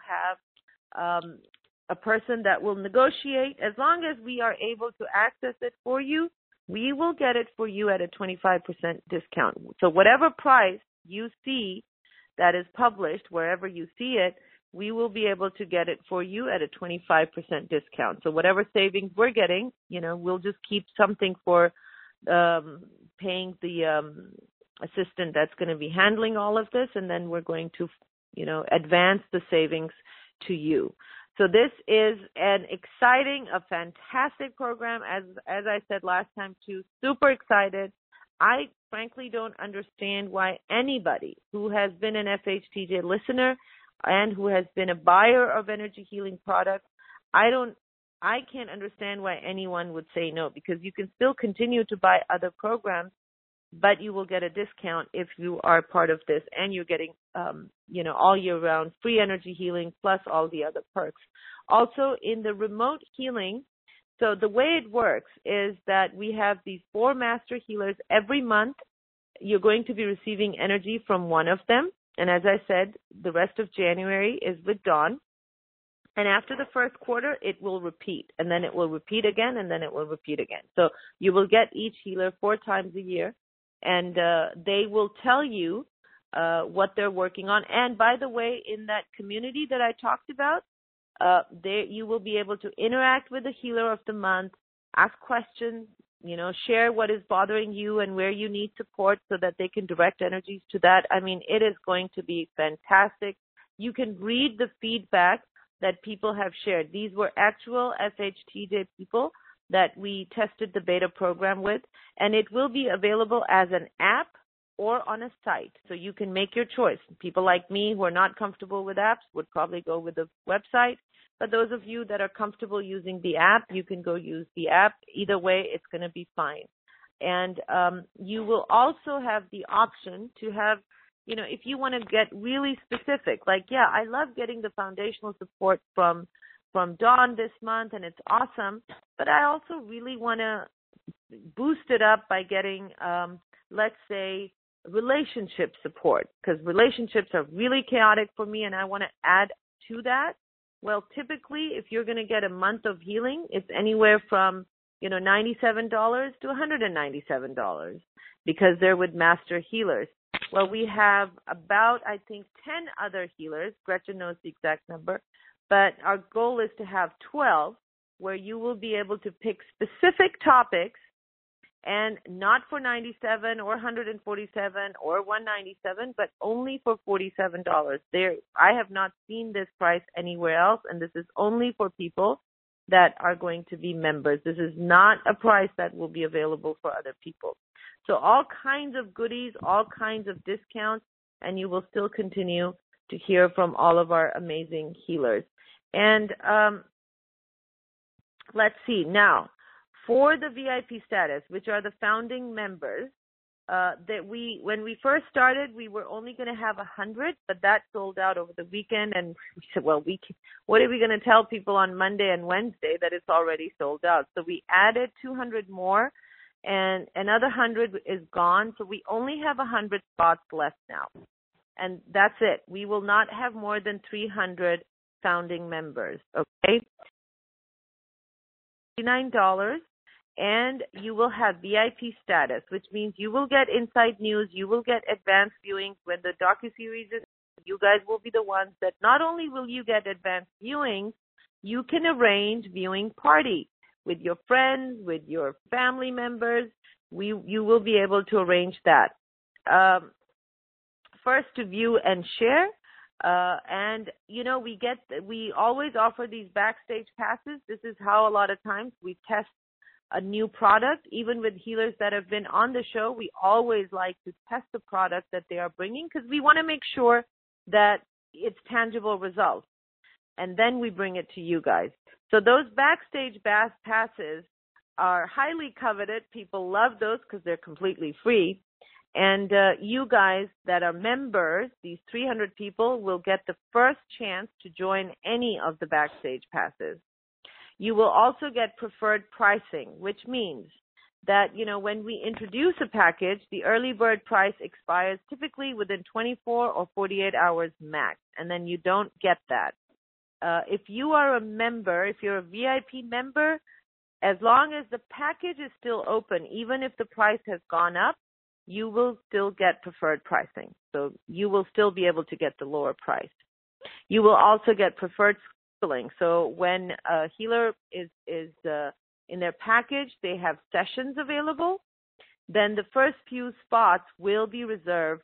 have um, a person that will negotiate. As long as we are able to access it for you, we will get it for you at a twenty-five percent discount. So whatever price you see that is published, wherever you see it, we will be able to get it for you at a twenty-five percent discount. So whatever savings we're getting, you know, we'll just keep something for um, paying the um, assistant that's going to be handling all of this, and then we're going to you know, advance the savings to you. So this is an exciting, a fantastic program. As as I said last time too, super excited. I frankly don't understand why anybody who has been an F H T J listener and who has been a buyer of energy healing products, I don't, I can't understand why anyone would say no, because you can still continue to buy other programs, but you will get a discount if you are part of this, and you're getting, um, you know, all year round free energy healing plus all the other perks. Also, in the remote healing, so the way it works is that we have these four master healers every month. You're going to be receiving energy from one of them. And as I said, the rest of January is with Dawn. And after the first quarter, it will repeat. And then it will repeat again, and then it will repeat again. So you will get each healer four times a year. And uh, they will tell you uh, what they're working on. And by the way, in that community that I talked about, uh, there you will be able to interact with the healer of the month, ask questions, you know, share what is bothering you and where you need support so that they can direct energies to that. I mean, it is going to be fantastic. You can read the feedback that people have shared. These were actual F H T J people that we tested the beta program with, and it will be available as an app or on a site. So you can make your choice. People like me who are not comfortable with apps would probably go with the website. But those of you that are comfortable using the app, you can go use the app. Either way, it's going to be fine. And um, you will also have the option to have, you know, if you want to get really specific, like, yeah, I love getting the foundational support from from Dawn this month, and it's awesome, but I also really want to boost it up by getting, um, let's say, relationship support, because relationships are really chaotic for me, and I want to add to that. Well, typically, if you're going to get a month of healing, it's anywhere from, you know, ninety-seven dollars to one hundred ninety-seven dollars, because they're with master healers. Well, we have about, I think, ten other healers. Gretchen knows the exact number. But our goal is to have twelve, where you will be able to pick specific topics, and not for ninety-seven or one hundred forty-seven or one hundred ninety-seven, but only for forty-seven dollars. There, I have not seen this price anywhere else, and this is only for people that are going to be members. This is not a price that will be available for other people. So all kinds of goodies, all kinds of discounts, and you will still continue to hear from all of our amazing healers. And um, let's see. Now, for the V I P status, which are the founding members, uh, that we, when we first started, we were only going to have one hundred, but that sold out over the weekend. And we said, well, we can, what are we going to tell people on Monday and Wednesday that it's already sold out? So we added two hundred more, and another one hundred is gone. So we only have one hundred spots left now. And that's it. We will not have more than three hundred founding members, okay? ninety-nine dollars, and you will have V I P status, which means you will get inside news, you will get advanced viewings when the docuseries is. You guys will be the ones that not only will you get advanced viewings, you can arrange viewing party with your friends, with your family members. We you will be able to arrange that. Um, first to view and share. Uh, and, you know, we get, we always offer these backstage passes. This is how a lot of times we test a new product. Even with healers that have been on the show, we always like to test the product that they are bringing, because we want to make sure that it's tangible results. And then we bring it to you guys. So those backstage bass passes are highly coveted. People love those because they're completely free. And uh, you guys that are members, these three hundred people, will get the first chance to join any of the backstage passes. You will also get preferred pricing, which means that, you know, when we introduce a package, the early bird price expires typically within twenty-four or forty-eight hours max, and then you don't get that. Uh, if you are a member, if you're a V I P member, as long as the package is still open, even if the price has gone up, you will still get preferred pricing. So you will still be able to get the lower price. You will also get preferred scheduling. So when a healer is, is uh, in their package, they have sessions available, then the first few spots will be reserved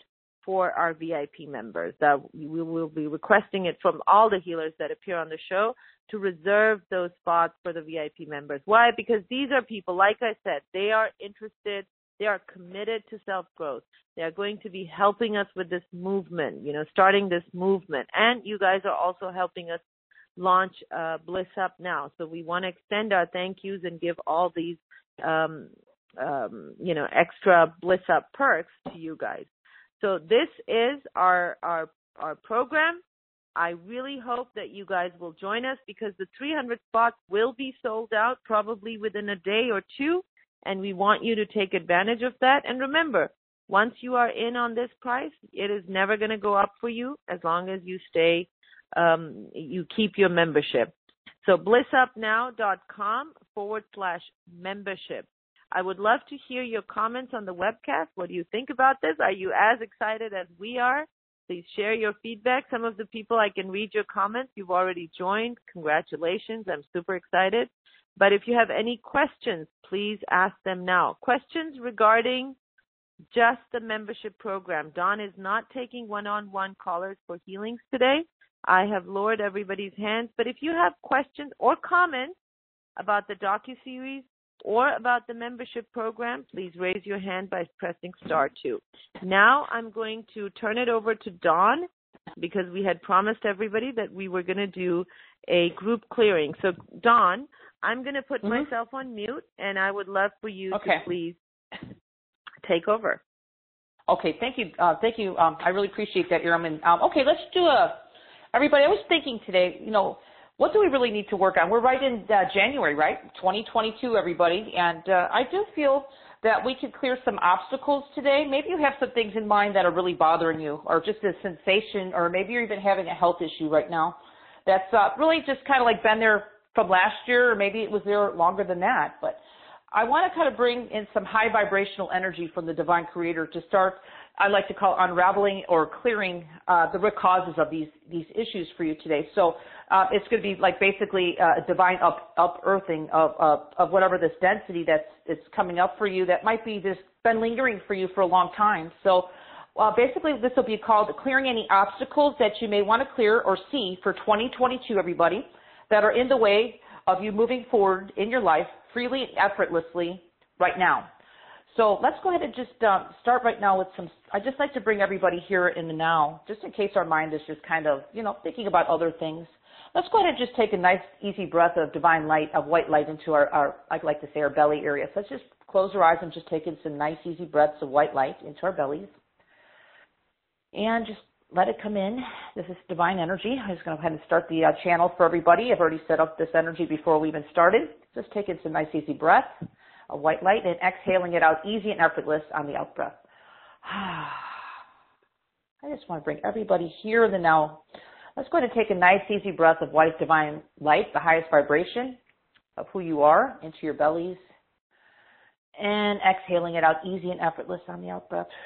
for our V I P members. Uh, we will be requesting it from all the healers that appear on the show to reserve those spots for the V I P members. Why? Because these are people, like I said, they are interested, they are committed to self-growth. They are going to be helping us with this movement, you know, starting this movement. And you guys are also helping us launch uh, Bliss Up Now. So we want to extend our thank yous and give all these, um, um, you know, extra Bliss Up perks to you guys. So this is our, our, our program. I really hope that you guys will join us because the three hundred spots will be sold out probably within a day or two, and we want you to take advantage of that. And remember, once you are in on this price, it is never going to go up for you as long as you stay, um, you keep your membership. So blissupnow.com forward slash membership. I would love to hear your comments on the webcast. What do you think about this? Are you as excited as we are? Please share your feedback. Some of the people, I can read your comments. You've already joined. Congratulations. I'm super excited. But if you have any questions, please ask them now. Questions regarding just the membership program. Dawn is not taking one-on-one callers for healings today. I have lowered everybody's hands. But if you have questions or comments about the docuseries or about the membership program, please raise your hand by pressing star two. Now I'm going to turn it over to Dawn because we had promised everybody that we were going to do a group clearing. So, Dawn, I'm going to put mm-hmm. myself on mute, and I would love for you
okay.
to please take over.
Okay, thank you. Uh, thank you. Um, I really appreciate that, Iram. And, um, okay, let's do a, everybody, I was thinking today, you know, what do we really need to work on? We're right in uh, January, right? twenty twenty-two, everybody. And uh, I do feel that we could clear some obstacles today. Maybe you have some things in mind that are really bothering you, or just a sensation, or maybe you're even having a health issue right now that's uh, really just kind of like been there from last year, or maybe it was there longer than that. But I want to kind of bring in some high vibrational energy from the Divine Creator to start, I like to call unraveling or clearing uh, the root causes of these, these issues for you today. So uh, it's going to be like basically uh, a divine up, unearthing of, of, of whatever this density that's, that's coming up for you that might be just been lingering for you for a long time. So uh, basically this will be called clearing any obstacles that you may want to clear or see for twenty twenty-two, everybody, that are in the way of you moving forward in your life freely and effortlessly right now. So let's go ahead and just uh, start right now with some, I just like to bring everybody here in the now, just in case our mind is just kind of, you know, thinking about other things. Let's go ahead and just take a nice, easy breath of divine light, of white light into our, our I like to say, our belly area. So let's just close our eyes and just take in some nice, easy breaths of white light into our bellies. And just let it come in. This is divine energy. I'm just going to go ahead and start the uh, channel for everybody. I've already set up this energy before we even started. Just take in some nice, easy breath of white light and exhaling it out easy and effortless on the out breath. I just want to bring everybody here in the now. Let's go ahead and take a nice, easy breath of white divine light, the highest vibration of who you are, into your bellies. And exhaling it out easy and effortless on the out breath.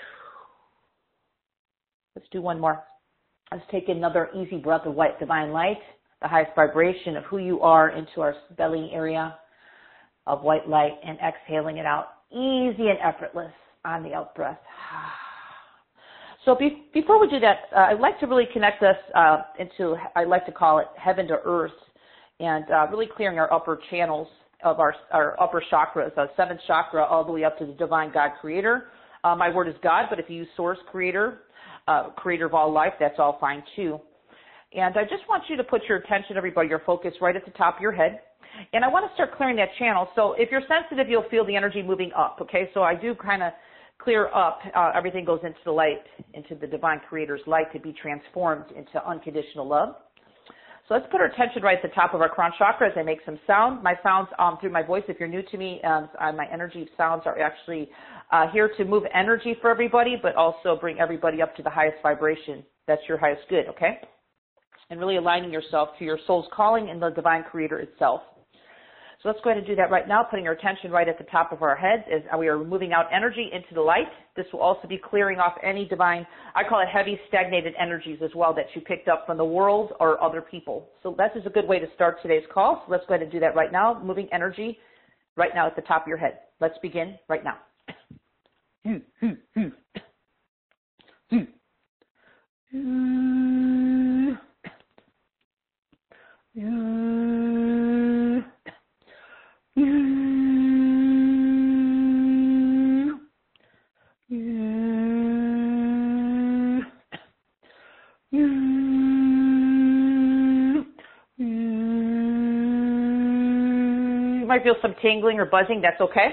Let's do one more. Let's take another easy breath of white divine light, the highest vibration of who you are, into our belly area of white light, and exhaling it out easy and effortless on the out breath. So be, before we do that, uh, I'd like to really connect us uh, into, I like to call it heaven to earth, and uh, really clearing our upper channels of our, our upper chakras, our seventh chakra all the way up to the divine God creator. Uh, my word is God, but if you use source creator, uh, creator of all life, that's all fine too. And I just want you to put your attention, everybody, your focus right at the top of your head. And I want to start clearing that channel. So if you're sensitive, you'll feel the energy moving up, okay? So I do kind of clear up. Uh, everything goes into the light, into the divine creator's light to be transformed into unconditional love. So let's put our attention right at the top of our crown chakra as I make some sound. My sounds um, through my voice, if you're new to me, um, my energy sounds are actually uh, here to move energy for everybody, but also bring everybody up to the highest vibration. That's your highest good, okay? And really aligning yourself to your soul's calling and the divine creator itself. So let's go ahead and do that right now, putting our attention right at the top of our heads as we are moving out energy into the light. This will also be clearing off any divine, I call it heavy, stagnated energies as well that you picked up from the world or other people. So this is a good way to start today's call. So let's go ahead and do that right now, moving energy right now at the top of your head. Let's begin right now. Hmm, hmm, hmm. Hmm. You might feel some tingling or buzzing. That's okay.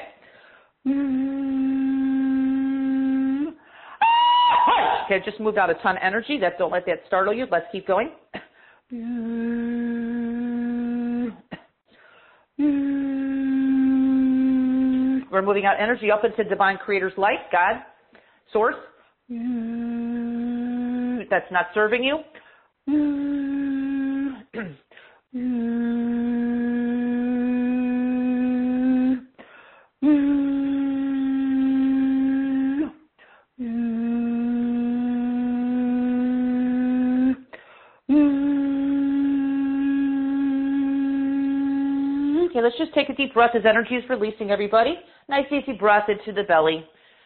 Okay, just moved out a ton of energy. That, don't let that startle you. Let's keep going. We're moving out energy up into Divine Creator's light, God, Source. That's not serving you. Okay, let's just take a deep breath as energy is releasing, everybody. Nice, easy breath into the belly.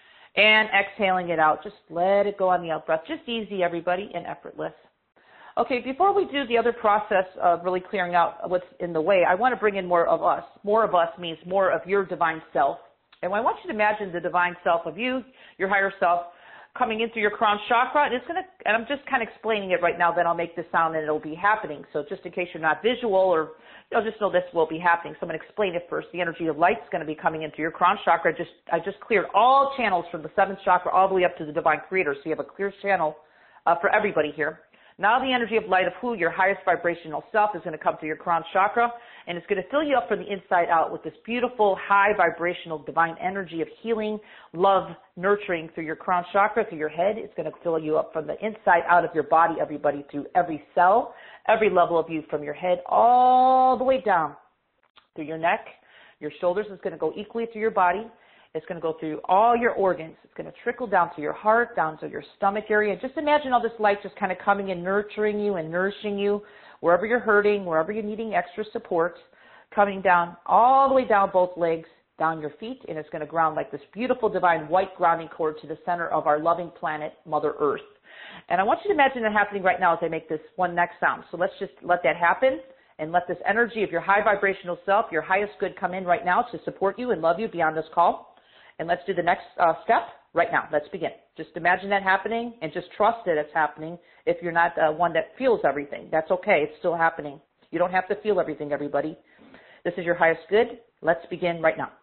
And exhaling it out. Just let it go on the out breath. Just easy, everybody, and effortless. Okay, before we do the other process of really clearing out what's in the way, I want to bring in more of us. More of us means more of your divine self. And I want you to imagine the divine self of you, your higher self, coming into your crown chakra. And it's going to, and I'm just kind of explaining it right now, then I'll make the sound and it'll be happening. So just in case you're not visual, or you'll just know this will be happening. So I'm going to explain it first. The energy of light is going to be coming into your crown chakra. I just, I just cleared all channels from the seventh chakra all the way up to the divine creator. So you have a clear channel uh, for everybody here. Now the energy of light of who, your highest vibrational self, is going to come to your crown chakra, and it's going to fill you up from the inside out with this beautiful, high vibrational divine energy of healing, love, nurturing through your crown chakra, through your head. It's going to fill you up from the inside out of your body, everybody, through every cell, every level of you, from your head all the way down through your neck. Your shoulders is going to go equally through your body. It's going to go through all your organs. It's going to trickle down to your heart, down to your stomach area. Just imagine all this light just kind of coming and nurturing you and nourishing you wherever you're hurting, wherever you're needing extra support, coming down all the way down both legs, down your feet, and it's going to ground like this beautiful divine white grounding cord to the center of our loving planet, Mother Earth. And I want you to imagine it happening right now as I make this one next sound. So let's just let that happen and let this energy of your high vibrational self, your highest good, come in right now to support you and love you beyond this call. And let's do the next uh, step right now. Let's begin. Just imagine that happening and just trust that it's happening. If you're not uh, one that feels everything, that's okay. It's still happening. You don't have to feel everything, everybody. This is your highest good. Let's begin right now.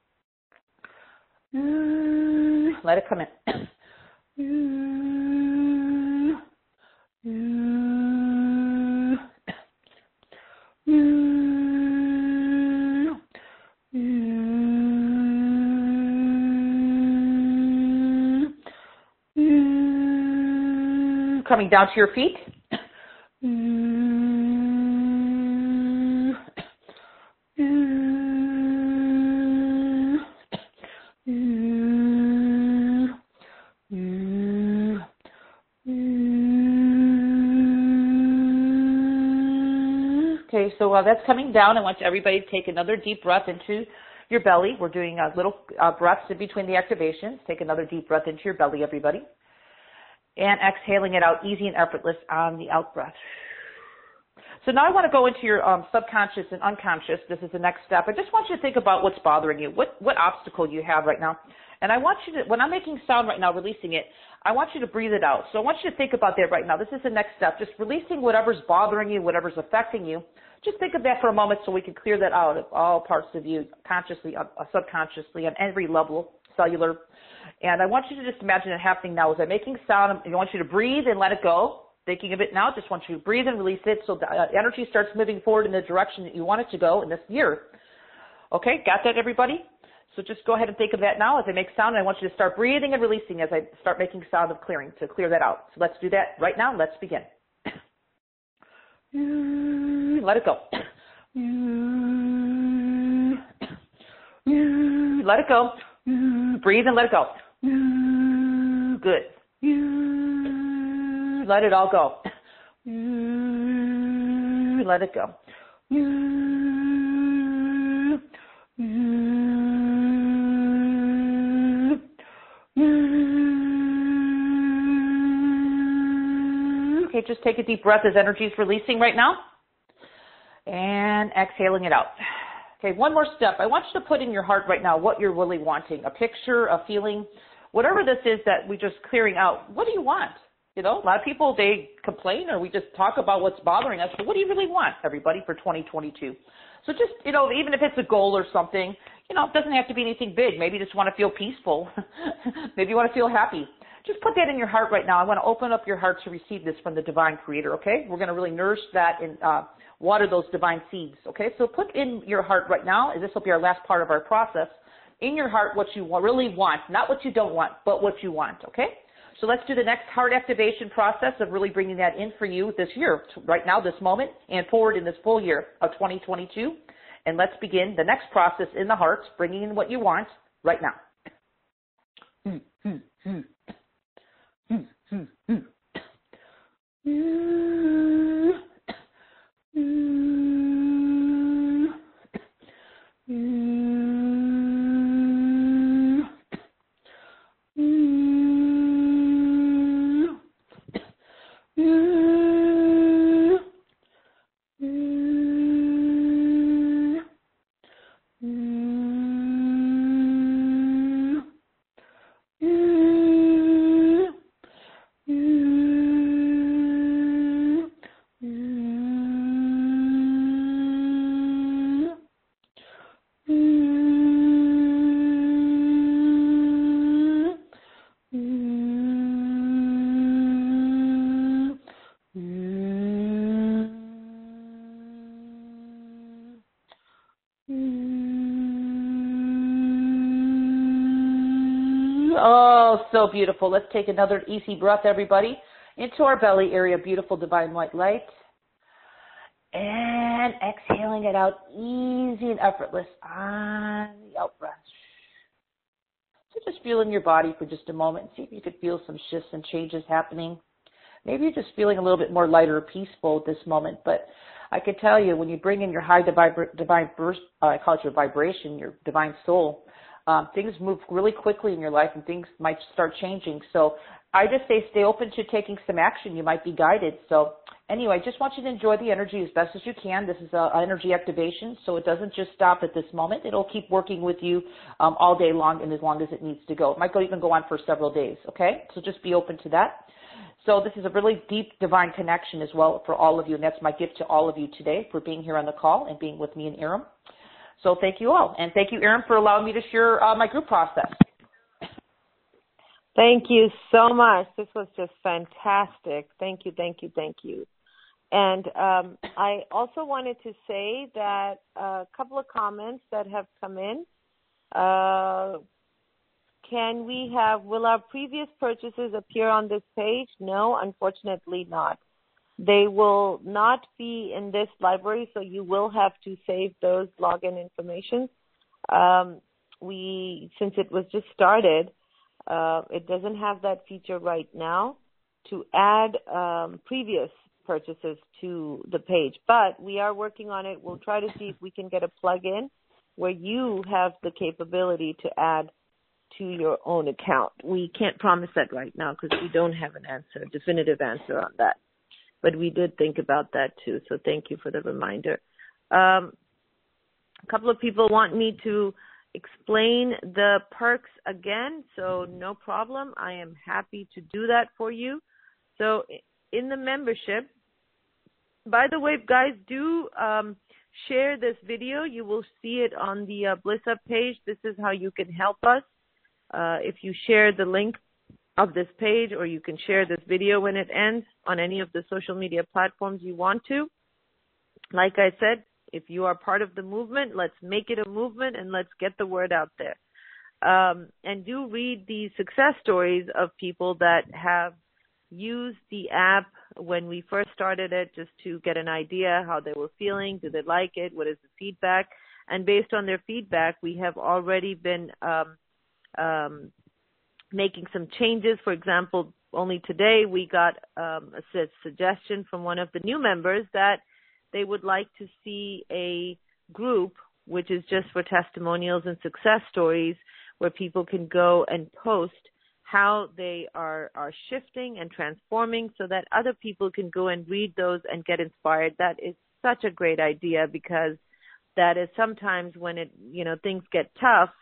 Let it come in. Coming down to your feet. Okay, so while that's coming down, I want everybody to take another deep breath into your belly. We're doing uh, little uh, breaths in between the activations. Take another deep breath into your belly, everybody. And exhaling it out easy and effortless on the out breath. So now I want to go into your um, subconscious and unconscious. This is the next step. I just want you to think about what's bothering you, what, what obstacle you have right now. And I want you to, when I'm making sound right now, releasing it, I want you to breathe it out. So I want you to think about that right now. This is the next step, just releasing whatever's bothering you, whatever's affecting you. Just think of that for a moment so we can clear that out of all parts of you, consciously, uh, subconsciously, on every level, cellular. And I want you to just imagine it happening now. As I'm making sound, I want you to breathe and let it go. Thinking of it now, just want you to breathe and release it so the uh, energy starts moving forward in the direction that you want it to go in this year. Okay, got that, everybody? So just go ahead and think of that now as I make sound. And I want you to start breathing and releasing as I start making sound of clearing to clear that out. So let's do that right now. Let's begin. Let it go. Let it go. Breathe and let it go. Good. Let it all go. Let it go. Okay, just take a deep breath as energy is releasing right now. And exhaling it out. Okay, one more step. I want you to put in your heart right now what you're really wanting, a picture, a feeling, whatever this is that we're just clearing out, what do you want? You know, a lot of people, they complain or we just talk about what's bothering us, but what do you really want, everybody, for twenty twenty-two? So just, you know, even if it's a goal or something, you know, it doesn't have to be anything big. Maybe you just want to feel peaceful. Maybe you want to feel happy. Just put that in your heart right now. I want to open up your heart to receive this from the Divine Creator, okay? We're going to really nourish that and uh, water those divine seeds, okay? So put in your heart right now, and this will be our last part of our process, in your heart what you really want, not what you don't want, but what you want, okay? So let's do the next heart activation process of really bringing that in for you this year, right now, this moment, and forward in this full year of twenty twenty-two. And let's begin the next process in the heart, bringing in what you want right now. Hmm, hmm, hmm. Hmm, hmm, hmm. Mm, mm, mm, mm, mm, Oh, so beautiful. Let's take another easy breath, everybody, into our belly area, beautiful divine white light. And exhaling it out, easy and effortless on the out breath. So just feel in your body for just a moment. See if you could feel some shifts and changes happening. Maybe you're just feeling a little bit more lighter or peaceful at this moment. But I can tell you, when you bring in your high divine, divine burst, uh, I call it your vibration, your divine soul, Um, things move really quickly in your life and things might start changing. So I just say stay open to taking some action. You might be guided. So anyway, I just want you to enjoy the energy as best as you can. This is an energy activation, so it doesn't just stop at this moment. It'll keep working with you um, all day long and as long as it needs to go. It might go, even go on for several days, okay? So just be open to that. So this is a really deep divine connection as well for all of you, and that's my gift to all of you today for being here on the call and being with me and Aram. So thank you all. And thank you, Aram, for allowing me to share uh, my group process.
Thank you so much. This was just fantastic. Thank you, thank you, thank you. And um, I also wanted to say that a couple of comments that have come in. Uh, can we have, will our previous purchases appear on this page? No, unfortunately not. They will not be in this library, so you will have to save those login information. Um, we, since it was just started, uh, it doesn't have that feature right now to add um, previous purchases to the page. But we are working on it. We'll try to see if we can get a plug-in where you have the capability to add to your own account. We can't promise that right now because we don't have an answer, a definitive answer on that. But we did think about that too, so thank you for the reminder. Um, a couple of people want me to explain the perks again, so no problem. I am happy to do that for you. So in the membership, by the way, guys, do um, share this video. You will see it on the uh, BlissUp page. This is how you can help us. Uh, if you share the link of this page, or you can share this video when it ends on any of the social media platforms you want to. Like I said, if you are part of the movement, let's make it a movement and let's get the word out there. Um, and do read the success stories of people that have used the app when we first started it, just to get an idea how they were feeling. Do they like it? What is the feedback? And based on their feedback, we have already been um, um, making some changes. For example, only today we got um, a su- suggestion from one of the new members that they would like to see a group which is just for testimonials and success stories, where people can go and post how they are, are shifting and transforming so that other people can go and read those and get inspired. That is such a great idea, because that is sometimes when it, you know, things get tough,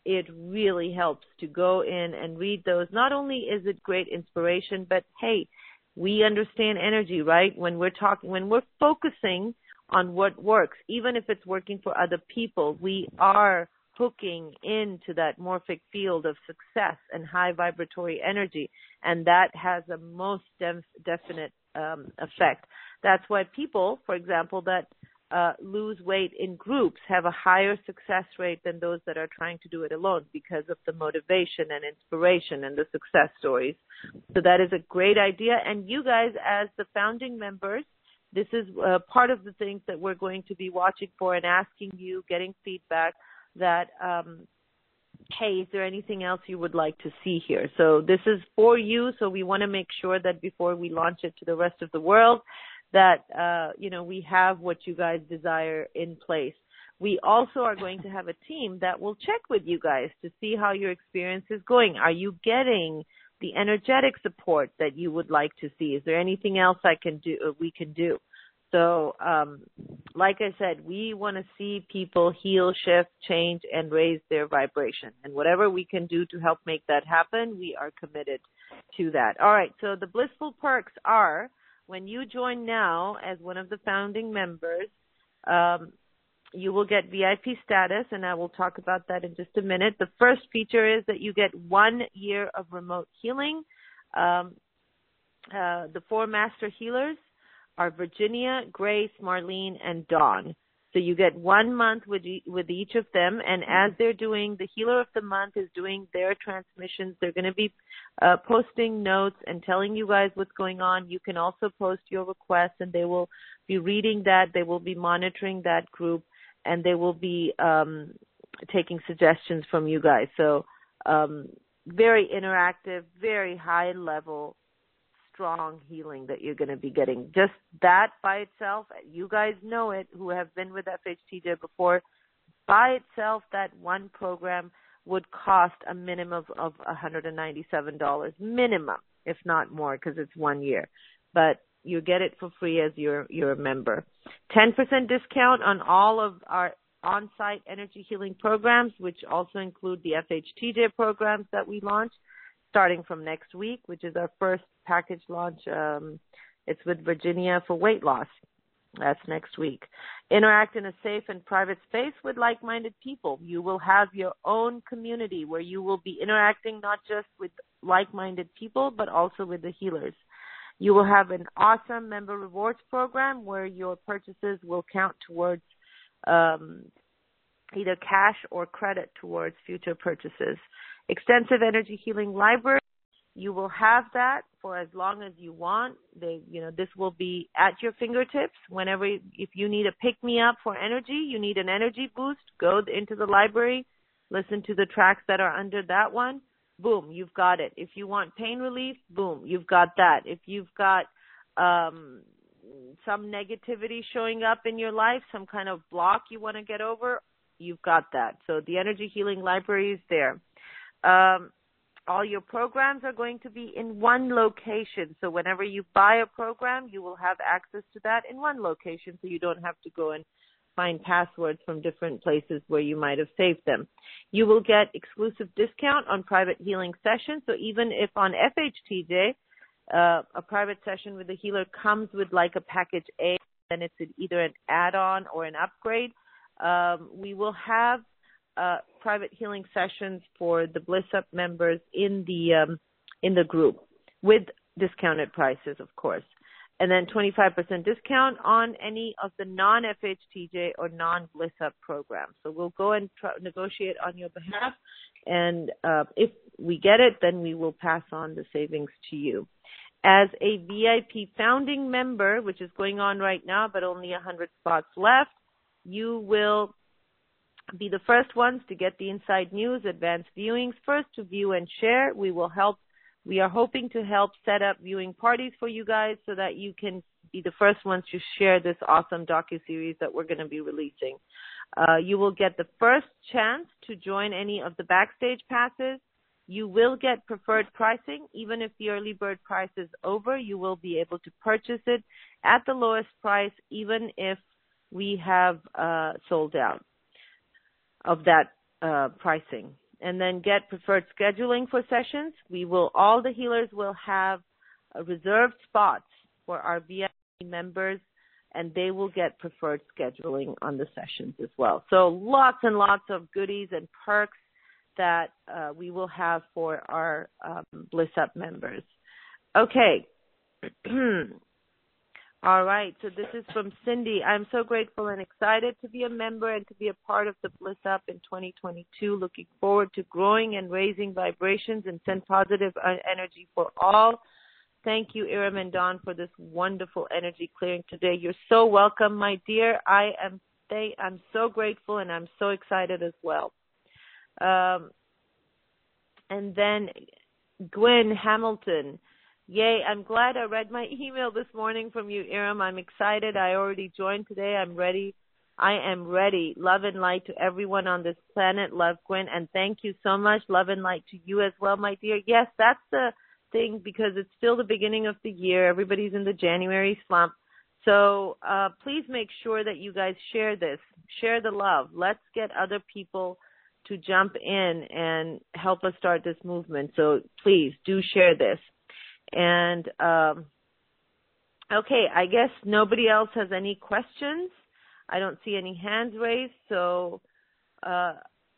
it really helps to go in and read those. Not only is it great inspiration, but hey, we understand energy, right? When we're talking, when we're focusing on what works, even if it's working for other people, we are hooking into that morphic field of success and high vibratory energy, and that has a most def- definite um, effect. That's why people, for example, that uh, lose weight in groups have a higher success rate than those that are trying to do it alone because of the motivation and inspiration and the success stories. So that is a great idea. And you guys, as the founding members, this is uh, part of the things that we're going to be watching for and asking you, getting feedback that, um, hey, is there anything else you would like to see here? So this is for you, so we want to make sure that before we launch it to the rest of the world, that, uh, you know, we have what you guys desire in place. We also are going to have a team that will check with you guys to see how your experience is going. Are you getting the energetic support that you would like to see? Is there anything else I can do, uh, we can do? So, um, like I said, we want to see people heal, shift, change, and raise their vibration. And whatever we can do to help make that happen, we are committed to that. All right, so the blissful perks are, when you join now as one of the founding members, um, you will get V I P status, and I will talk about that in just a minute. The first feature is that you get one year of remote healing. Um, uh, the four master healers are Virginia, Grace, Marlene, and Dawn. So you get one month with e- with each of them, and as they're doing, the healer of the month is doing their transmissions. They're going to be uh, posting notes and telling you guys what's going on. You can also post your requests, and they will be reading that. They will be monitoring that group, and they will be um, taking suggestions from you guys. So um, very interactive, very high level, strong healing that you're going to be getting. Just that by itself, you guys know it who have been with F H T J before, by itself, that one program would cost a minimum of one hundred ninety-seven dollars, minimum, if not more, because it's one year. But you get it for free as you're, you're a member. ten percent discount on all of our on-site energy healing programs, which also include the F H T J programs that we launched, starting from next week, which is our first package launch. Um, it's with Virginia for weight loss. That's next week. Interact in a safe and private space with like-minded people. You will have your own community where you will be interacting not just with like-minded people, but also with the healers. You will have an awesome member rewards program where your purchases will count towards um, either cash or credit towards future purchases. Extensive energy healing library. You will have that for as long as you want. They, you know, this will be at your fingertips. Whenever, if you need a pick-me-up for energy, you need an energy boost, go into the library, listen to the tracks that are under that one. Boom, you've got it. If you want pain relief, boom, you've got that. If you've got um, some negativity showing up in your life, some kind of block you want to get over, you've got that. So the energy healing library is there. Um, all your programs are going to be in one location. So whenever you buy a program, you will have access to that in one location, so you don't have to go and find passwords from different places where you might have saved them. You will get exclusive discount on private healing sessions. So even if on F H T J, uh, a private session with a healer comes with like a package A, then it's either an add-on or an upgrade, um, we will have Uh, private healing sessions for the Bliss Up members in the um, in the group with discounted prices, of course, and then twenty-five percent discount on any of the non-F H T J or non-Bliss Up programs. So we'll go and try, negotiate on your behalf, and uh, if we get it, then we will pass on the savings to you. As a V I P founding member, which is going on right now, but only one hundred spots left, you will be the first ones to get the inside news, advanced viewings, first to view and share. We will help. We are hoping to help set up viewing parties for you guys so that you can be the first ones to share this awesome docuseries that we're going to be releasing. Uh, you will get the first chance to join any of the backstage passes. You will get preferred pricing. Even if the early bird price is over, you will be able to purchase it at the lowest price, even if we have uh, sold out of that uh, pricing. and then get preferred scheduling for sessions. We will, all the healers will have uh, reserved spots for our V I P members, and they will get preferred scheduling on the sessions as well. So lots and lots of goodies and perks that uh, we will have for our um, Bliss Up members. Okay. All right. So this is from Cindy. I'm so grateful and excited to be a member and to be a part of the Bliss Up in twenty twenty-two. Looking forward to growing and raising vibrations and send positive energy for all. Thank you, Iram and Dawn, for this wonderful energy clearing today. You're so welcome, my dear. I am they, I'm so grateful, and I'm so excited as well. Um, and then Gwen Hamilton. Yay, I'm glad I read my email this morning from you, Iram. I'm excited. I already joined today. I'm ready. I am ready. Love and light to everyone on this planet. Love, Gwen, and thank you so much. Love and light to you as well, my dear. Yes, that's the thing, because it's still the beginning of the year. Everybody's in the January slump. So uh, please make sure that you guys share this. Share the love. Let's get other people to jump in and help us start this movement. So please do share this. And, um, okay, I guess nobody else has any questions. I don't see any hands raised. So, uh,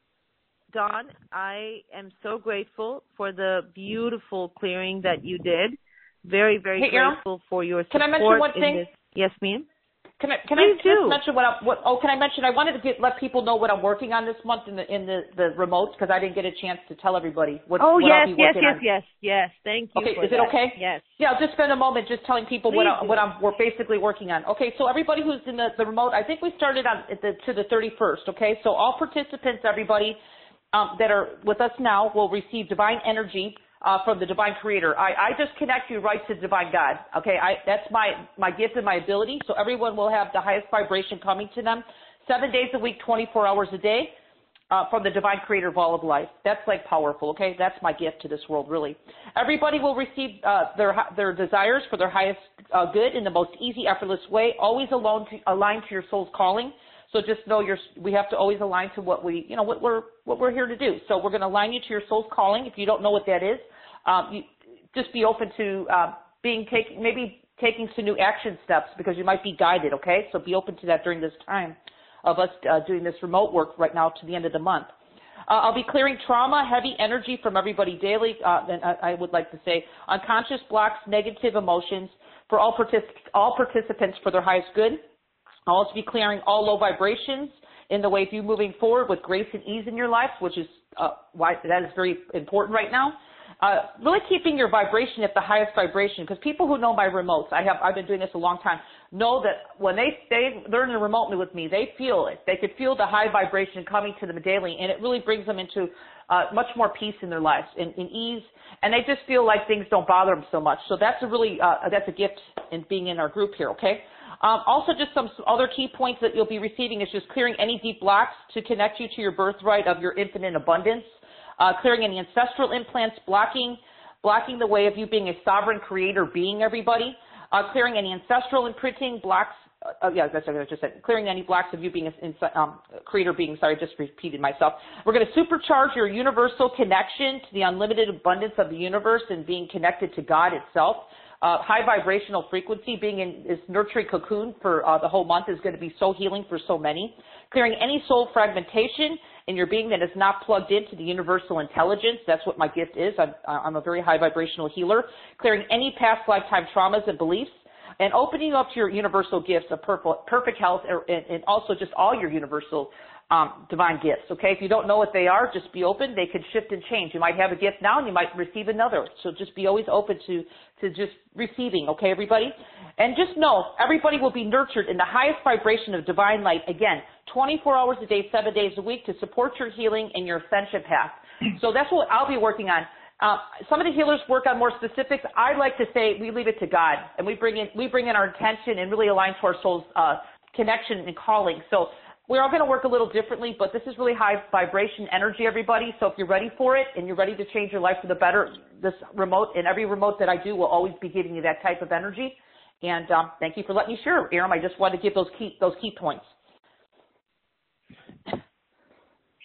Dawn, I am so grateful for the beautiful clearing that you did. Very, very
hey,
grateful
Erin,
for your support.
Can I mention one thing?
This. Yes, ma'am.
Can I can
Please
I just
do.
mention what I what oh can I mention I wanted to get, let people know what I'm working on this month in the in the, the remote, because I didn't get a chance to tell everybody what,
oh,
what
yes,
I'll be
yes,
working
yes,
on.
yes, yes. Thank you.
Okay,
for
is it
that.
okay?
Yes.
Yeah, I'll just spend a moment just telling people
Please
what I,
do.
what I'm we're basically working on. Okay, so everybody who's in the, the remote, I think we started on at the, to the thirty-first. Okay, so all participants, everybody um, that are with us now, will receive divine energy Uh, from the divine creator. I, I just connect you right to divine God. Okay, I, that's my, my gift and my ability. So everyone will have the highest vibration coming to them seven days a week, twenty-four hours a day uh, from the divine creator of all of life. That's like powerful. Okay, that's my gift to this world, really. Everybody will receive uh, their their desires for their highest uh, good in the most easy, effortless way. Always alone to, aligned to your soul's calling. So just know you're, we have to always align to what we, you know, what we're, what we're here to do. So we're going to align you to your soul's calling. If you don't know what that is, um, you just be open to uh, being taking, maybe taking some new action steps, because you might be guided. Okay, so be open to that during this time of us uh, doing this remote work right now to the end of the month. Uh, I'll be clearing trauma, heavy energy from everybody daily, uh, and I, I would like to say unconscious blocks, negative emotions for all, partic- all participants for their highest good. I'll also be clearing all low vibrations in the way of you moving forward with grace and ease in your life, which is uh, why that is very important right now. Uh, really keeping your vibration at the highest vibration, because people who know my remotes, I have, I've been doing this a long time, know that when they, they learn to remotely with me, they feel it. They could feel the high vibration coming to them daily, and it really brings them into uh, much more peace in their lives, in, in ease, and they just feel like things don't bother them so much. So that's a really, uh, that's a gift in being in our group here, okay? Um, also, just some other key points that you'll be receiving is just clearing any deep blocks to connect you to your birthright of your infinite abundance, uh, clearing any ancestral implants, blocking, blocking the way of you being a sovereign creator being, everybody, uh, clearing any ancestral imprinting blocks. Uh, yeah, that's what I just said. Clearing any blocks of you being a um, creator being. Sorry, I just repeated myself. We're going to supercharge your universal connection to the unlimited abundance of the universe and being connected to God itself. Uh, high vibrational frequency, being in this nurturing cocoon for uh, the whole month is going to be so healing for so many. Clearing any soul fragmentation in your being that is not plugged into the universal intelligence. That's what my gift is. I'm, I'm a very high vibrational healer. Clearing any past lifetime traumas and beliefs. And opening up to your universal gifts of perfect health, and, and also just all your universal um, divine gifts. Okay, if you don't know what they are, just be open. They could shift and change. You might have a gift now, and you might receive another. So just be always open to to just receiving. Okay, everybody, and just know everybody will be nurtured in the highest vibration of divine light. Again, twenty-four hours a day, seven days a week, to support your healing and your ascension path. So that's what I'll be working on. Uh, some of the healers work on more specifics. I like to say we leave it to God, and we bring in we bring in our intention and really align to our soul's uh, connection and calling. So we're all going to work a little differently, but this is really high vibration energy, everybody. So if you're ready for it and you're ready to change your life for the better, this remote and every remote that I do will always be giving you that type of energy. And um, thank you for letting me share, Iram. I just wanted to give those key those key points.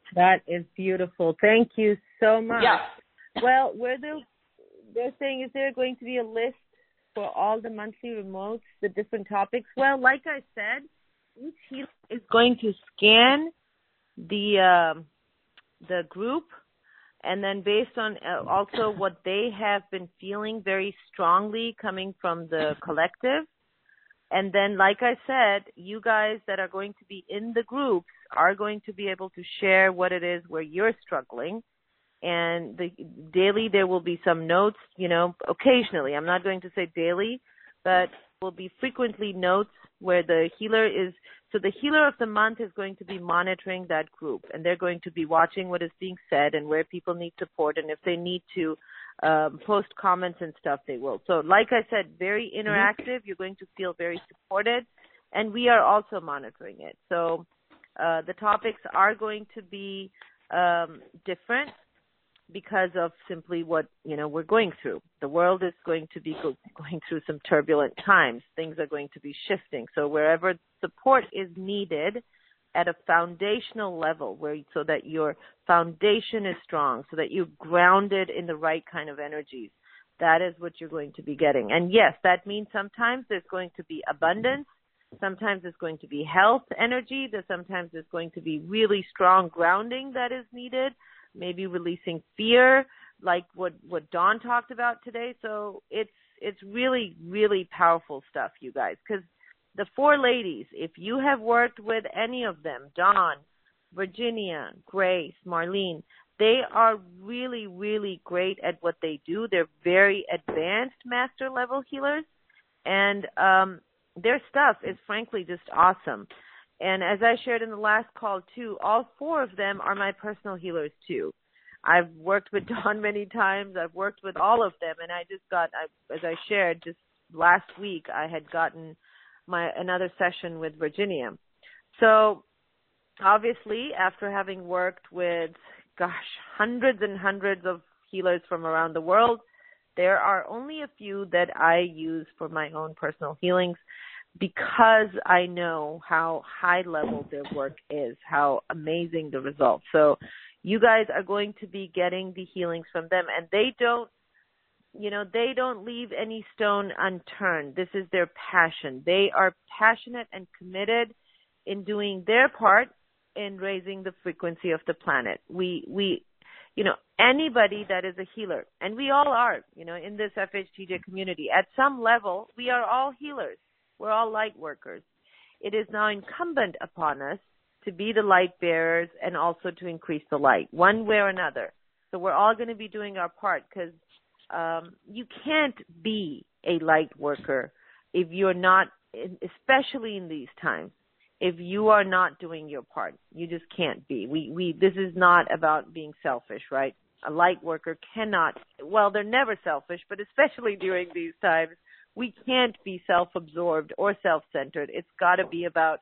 That is beautiful. Thank you so much.
Yeah.
Well, where they're, they're saying, is there going to be a list for all the monthly remotes, the different topics? Well, like I said, each healer is going to scan the um, the group, and then based on uh, also what they have been feeling very strongly coming from the collective. And then, like I said, you guys that are going to be in the groups are going to be able to share what it is where you're struggling. And the daily there will be some notes, you know, occasionally. I'm not going to say daily, but will be frequently notes where the healer is. So the healer of the month is going to be monitoring that group, and they're going to be watching what is being said and where people need support, and if they need to um, post comments and stuff, they will. So like I said, very interactive. You're going to feel very supported, and we are also monitoring it. So uh, the topics are going to be um, different because of simply what, you know, we're going through. The world is going to be go- going through some turbulent times. Things are going to be shifting. So wherever support is needed at a foundational level, where so that your foundation is strong, so that you're grounded in the right kind of energies, that is what you're going to be getting. And yes, that means sometimes there's going to be abundance. Sometimes it's going to be health energy. That sometimes there's going to be really strong grounding that is needed. Maybe releasing fear, like what, what Dawn talked about today. So it's it's really, really powerful stuff, you guys. Because the four ladies, if you have worked with any of them, Dawn, Virginia, Grace, Marlene, they are really, really great at what they do. They're very advanced master level healers. And um, their stuff is frankly just awesome. And as I shared in the last call, too, all four of them are my personal healers, too. I've worked with Dawn many times. I've worked with all of them. And I just got, I, as I shared, just last week, I had gotten my another session with Virginia. So obviously, after having worked with, gosh, hundreds and hundreds of healers from around the world, there are only a few that I use for my own personal healings, because I know how high level their work is, how amazing the results. So you guys are going to be getting the healings from them, and they don't, you know, they don't leave any stone unturned. This is their passion. They are passionate and committed in doing their part in raising the frequency of the planet. We, we, you know, anybody that is a healer, and we all are, you know, in this F H T J community, at some level, we are all healers. We're all light workers. It is now incumbent upon us to be the light bearers and also to increase the light, one way or another. So we're all going to be doing our part, because um, you can't be a light worker if you're not, especially in these times, if you are not doing your part. You just can't be. We, we, this is not about being selfish, right? A light worker cannot, well, they're never selfish, but especially during these times, we can't be self-absorbed or self-centered. It's got to be about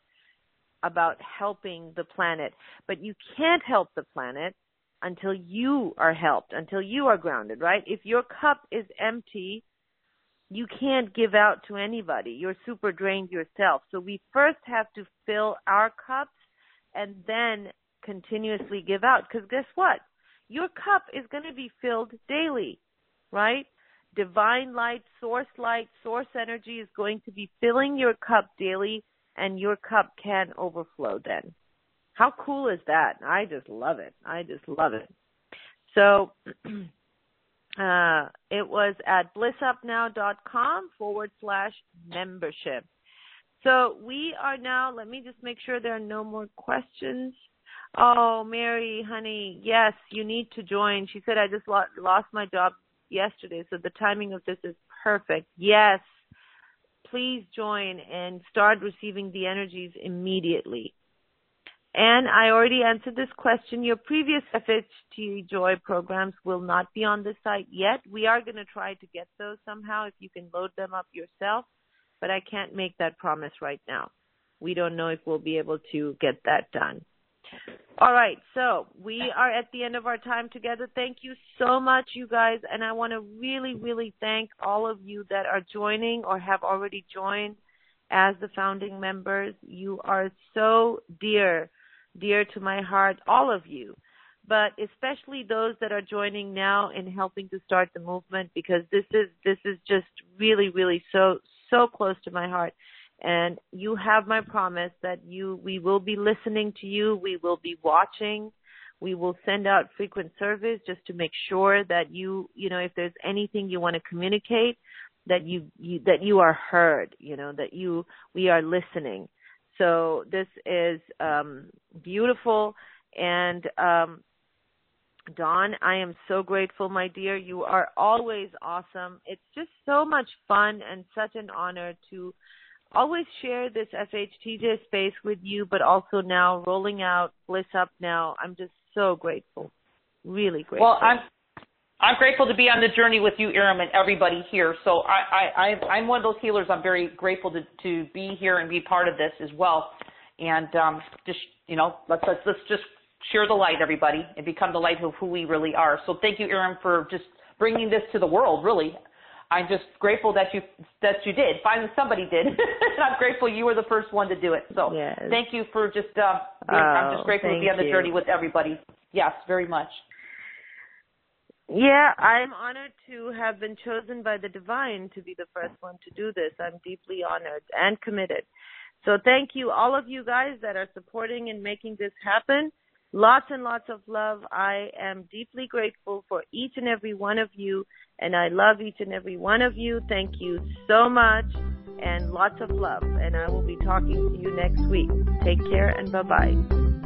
about helping the planet. But you can't help the planet until you are helped, until you are grounded, right? If your cup is empty, you can't give out to anybody. You're super drained yourself. So we first have to fill our cups and then continuously give out. Because guess what? Your cup is going to be filled daily, right? Divine light, source light, source energy is going to be filling your cup daily, and your cup can overflow then. How cool is that? I just love it. I just love it. So uh, it was at blissupnow.com forward slash membership. So we are now, let me just make sure there are no more questions. Oh, Mary, honey, yes, you need to join. She said, I just lo- lost my job yesterday, so the timing of this is perfect. Yes, please join and start receiving the energies immediately. And I already answered this question. Your previous F H T Joy programs will not be on the site yet. We are going to try to get those somehow if you can load them up yourself, but I can't make that promise right now. We don't know if we'll be able to get that done. All right, so we are at the end of our time together. Thank you so much, you guys, and I want to really, really thank all of you that are joining or have already joined as the founding members. You are so dear, dear to my heart, all of you, but especially those that are joining now in helping to start the movement, because this is this is just really, really so so close to my heart. And you have my promise that you we will be listening to you, we will be watching, we will send out frequent surveys just to make sure that you you know if there's anything you want to communicate, that you, you that you are heard, you know that you we are listening. So this is um, beautiful. And um, Dawn, I am so grateful, my dear. You are always awesome. It's just so much fun and such an honor to always share this F H T J space with you, but also now rolling out Bliss Up Now. I'm just so grateful, really grateful.
Well, I'm I'm grateful to be on the journey with you, Iram, and everybody here. So I, I, I I'm one of those healers. I'm very grateful to, to be here and be part of this as well. And um, just you know, let's let's let's just share the light, everybody, and become the light of who we really are. So thank you, Iram, for just bringing this to the world. Really. I'm just grateful that you that you did. Finally, somebody did. And I'm grateful you were the first one to do it. So
yes.
Thank you for just, uh, being,
oh,
I'm just grateful to be on the
you.
journey with everybody. Yes, very much.
Yeah, I'm honored to have been chosen by the divine to be the first one to do this. I'm deeply honored and committed. So thank you, all of you guys that are supporting and making this happen. Lots and lots of love. I am deeply grateful for each and every one of you, and I love each and every one of you. Thank you so much, and lots of love. And I will be talking to you next week. Take care, and bye-bye.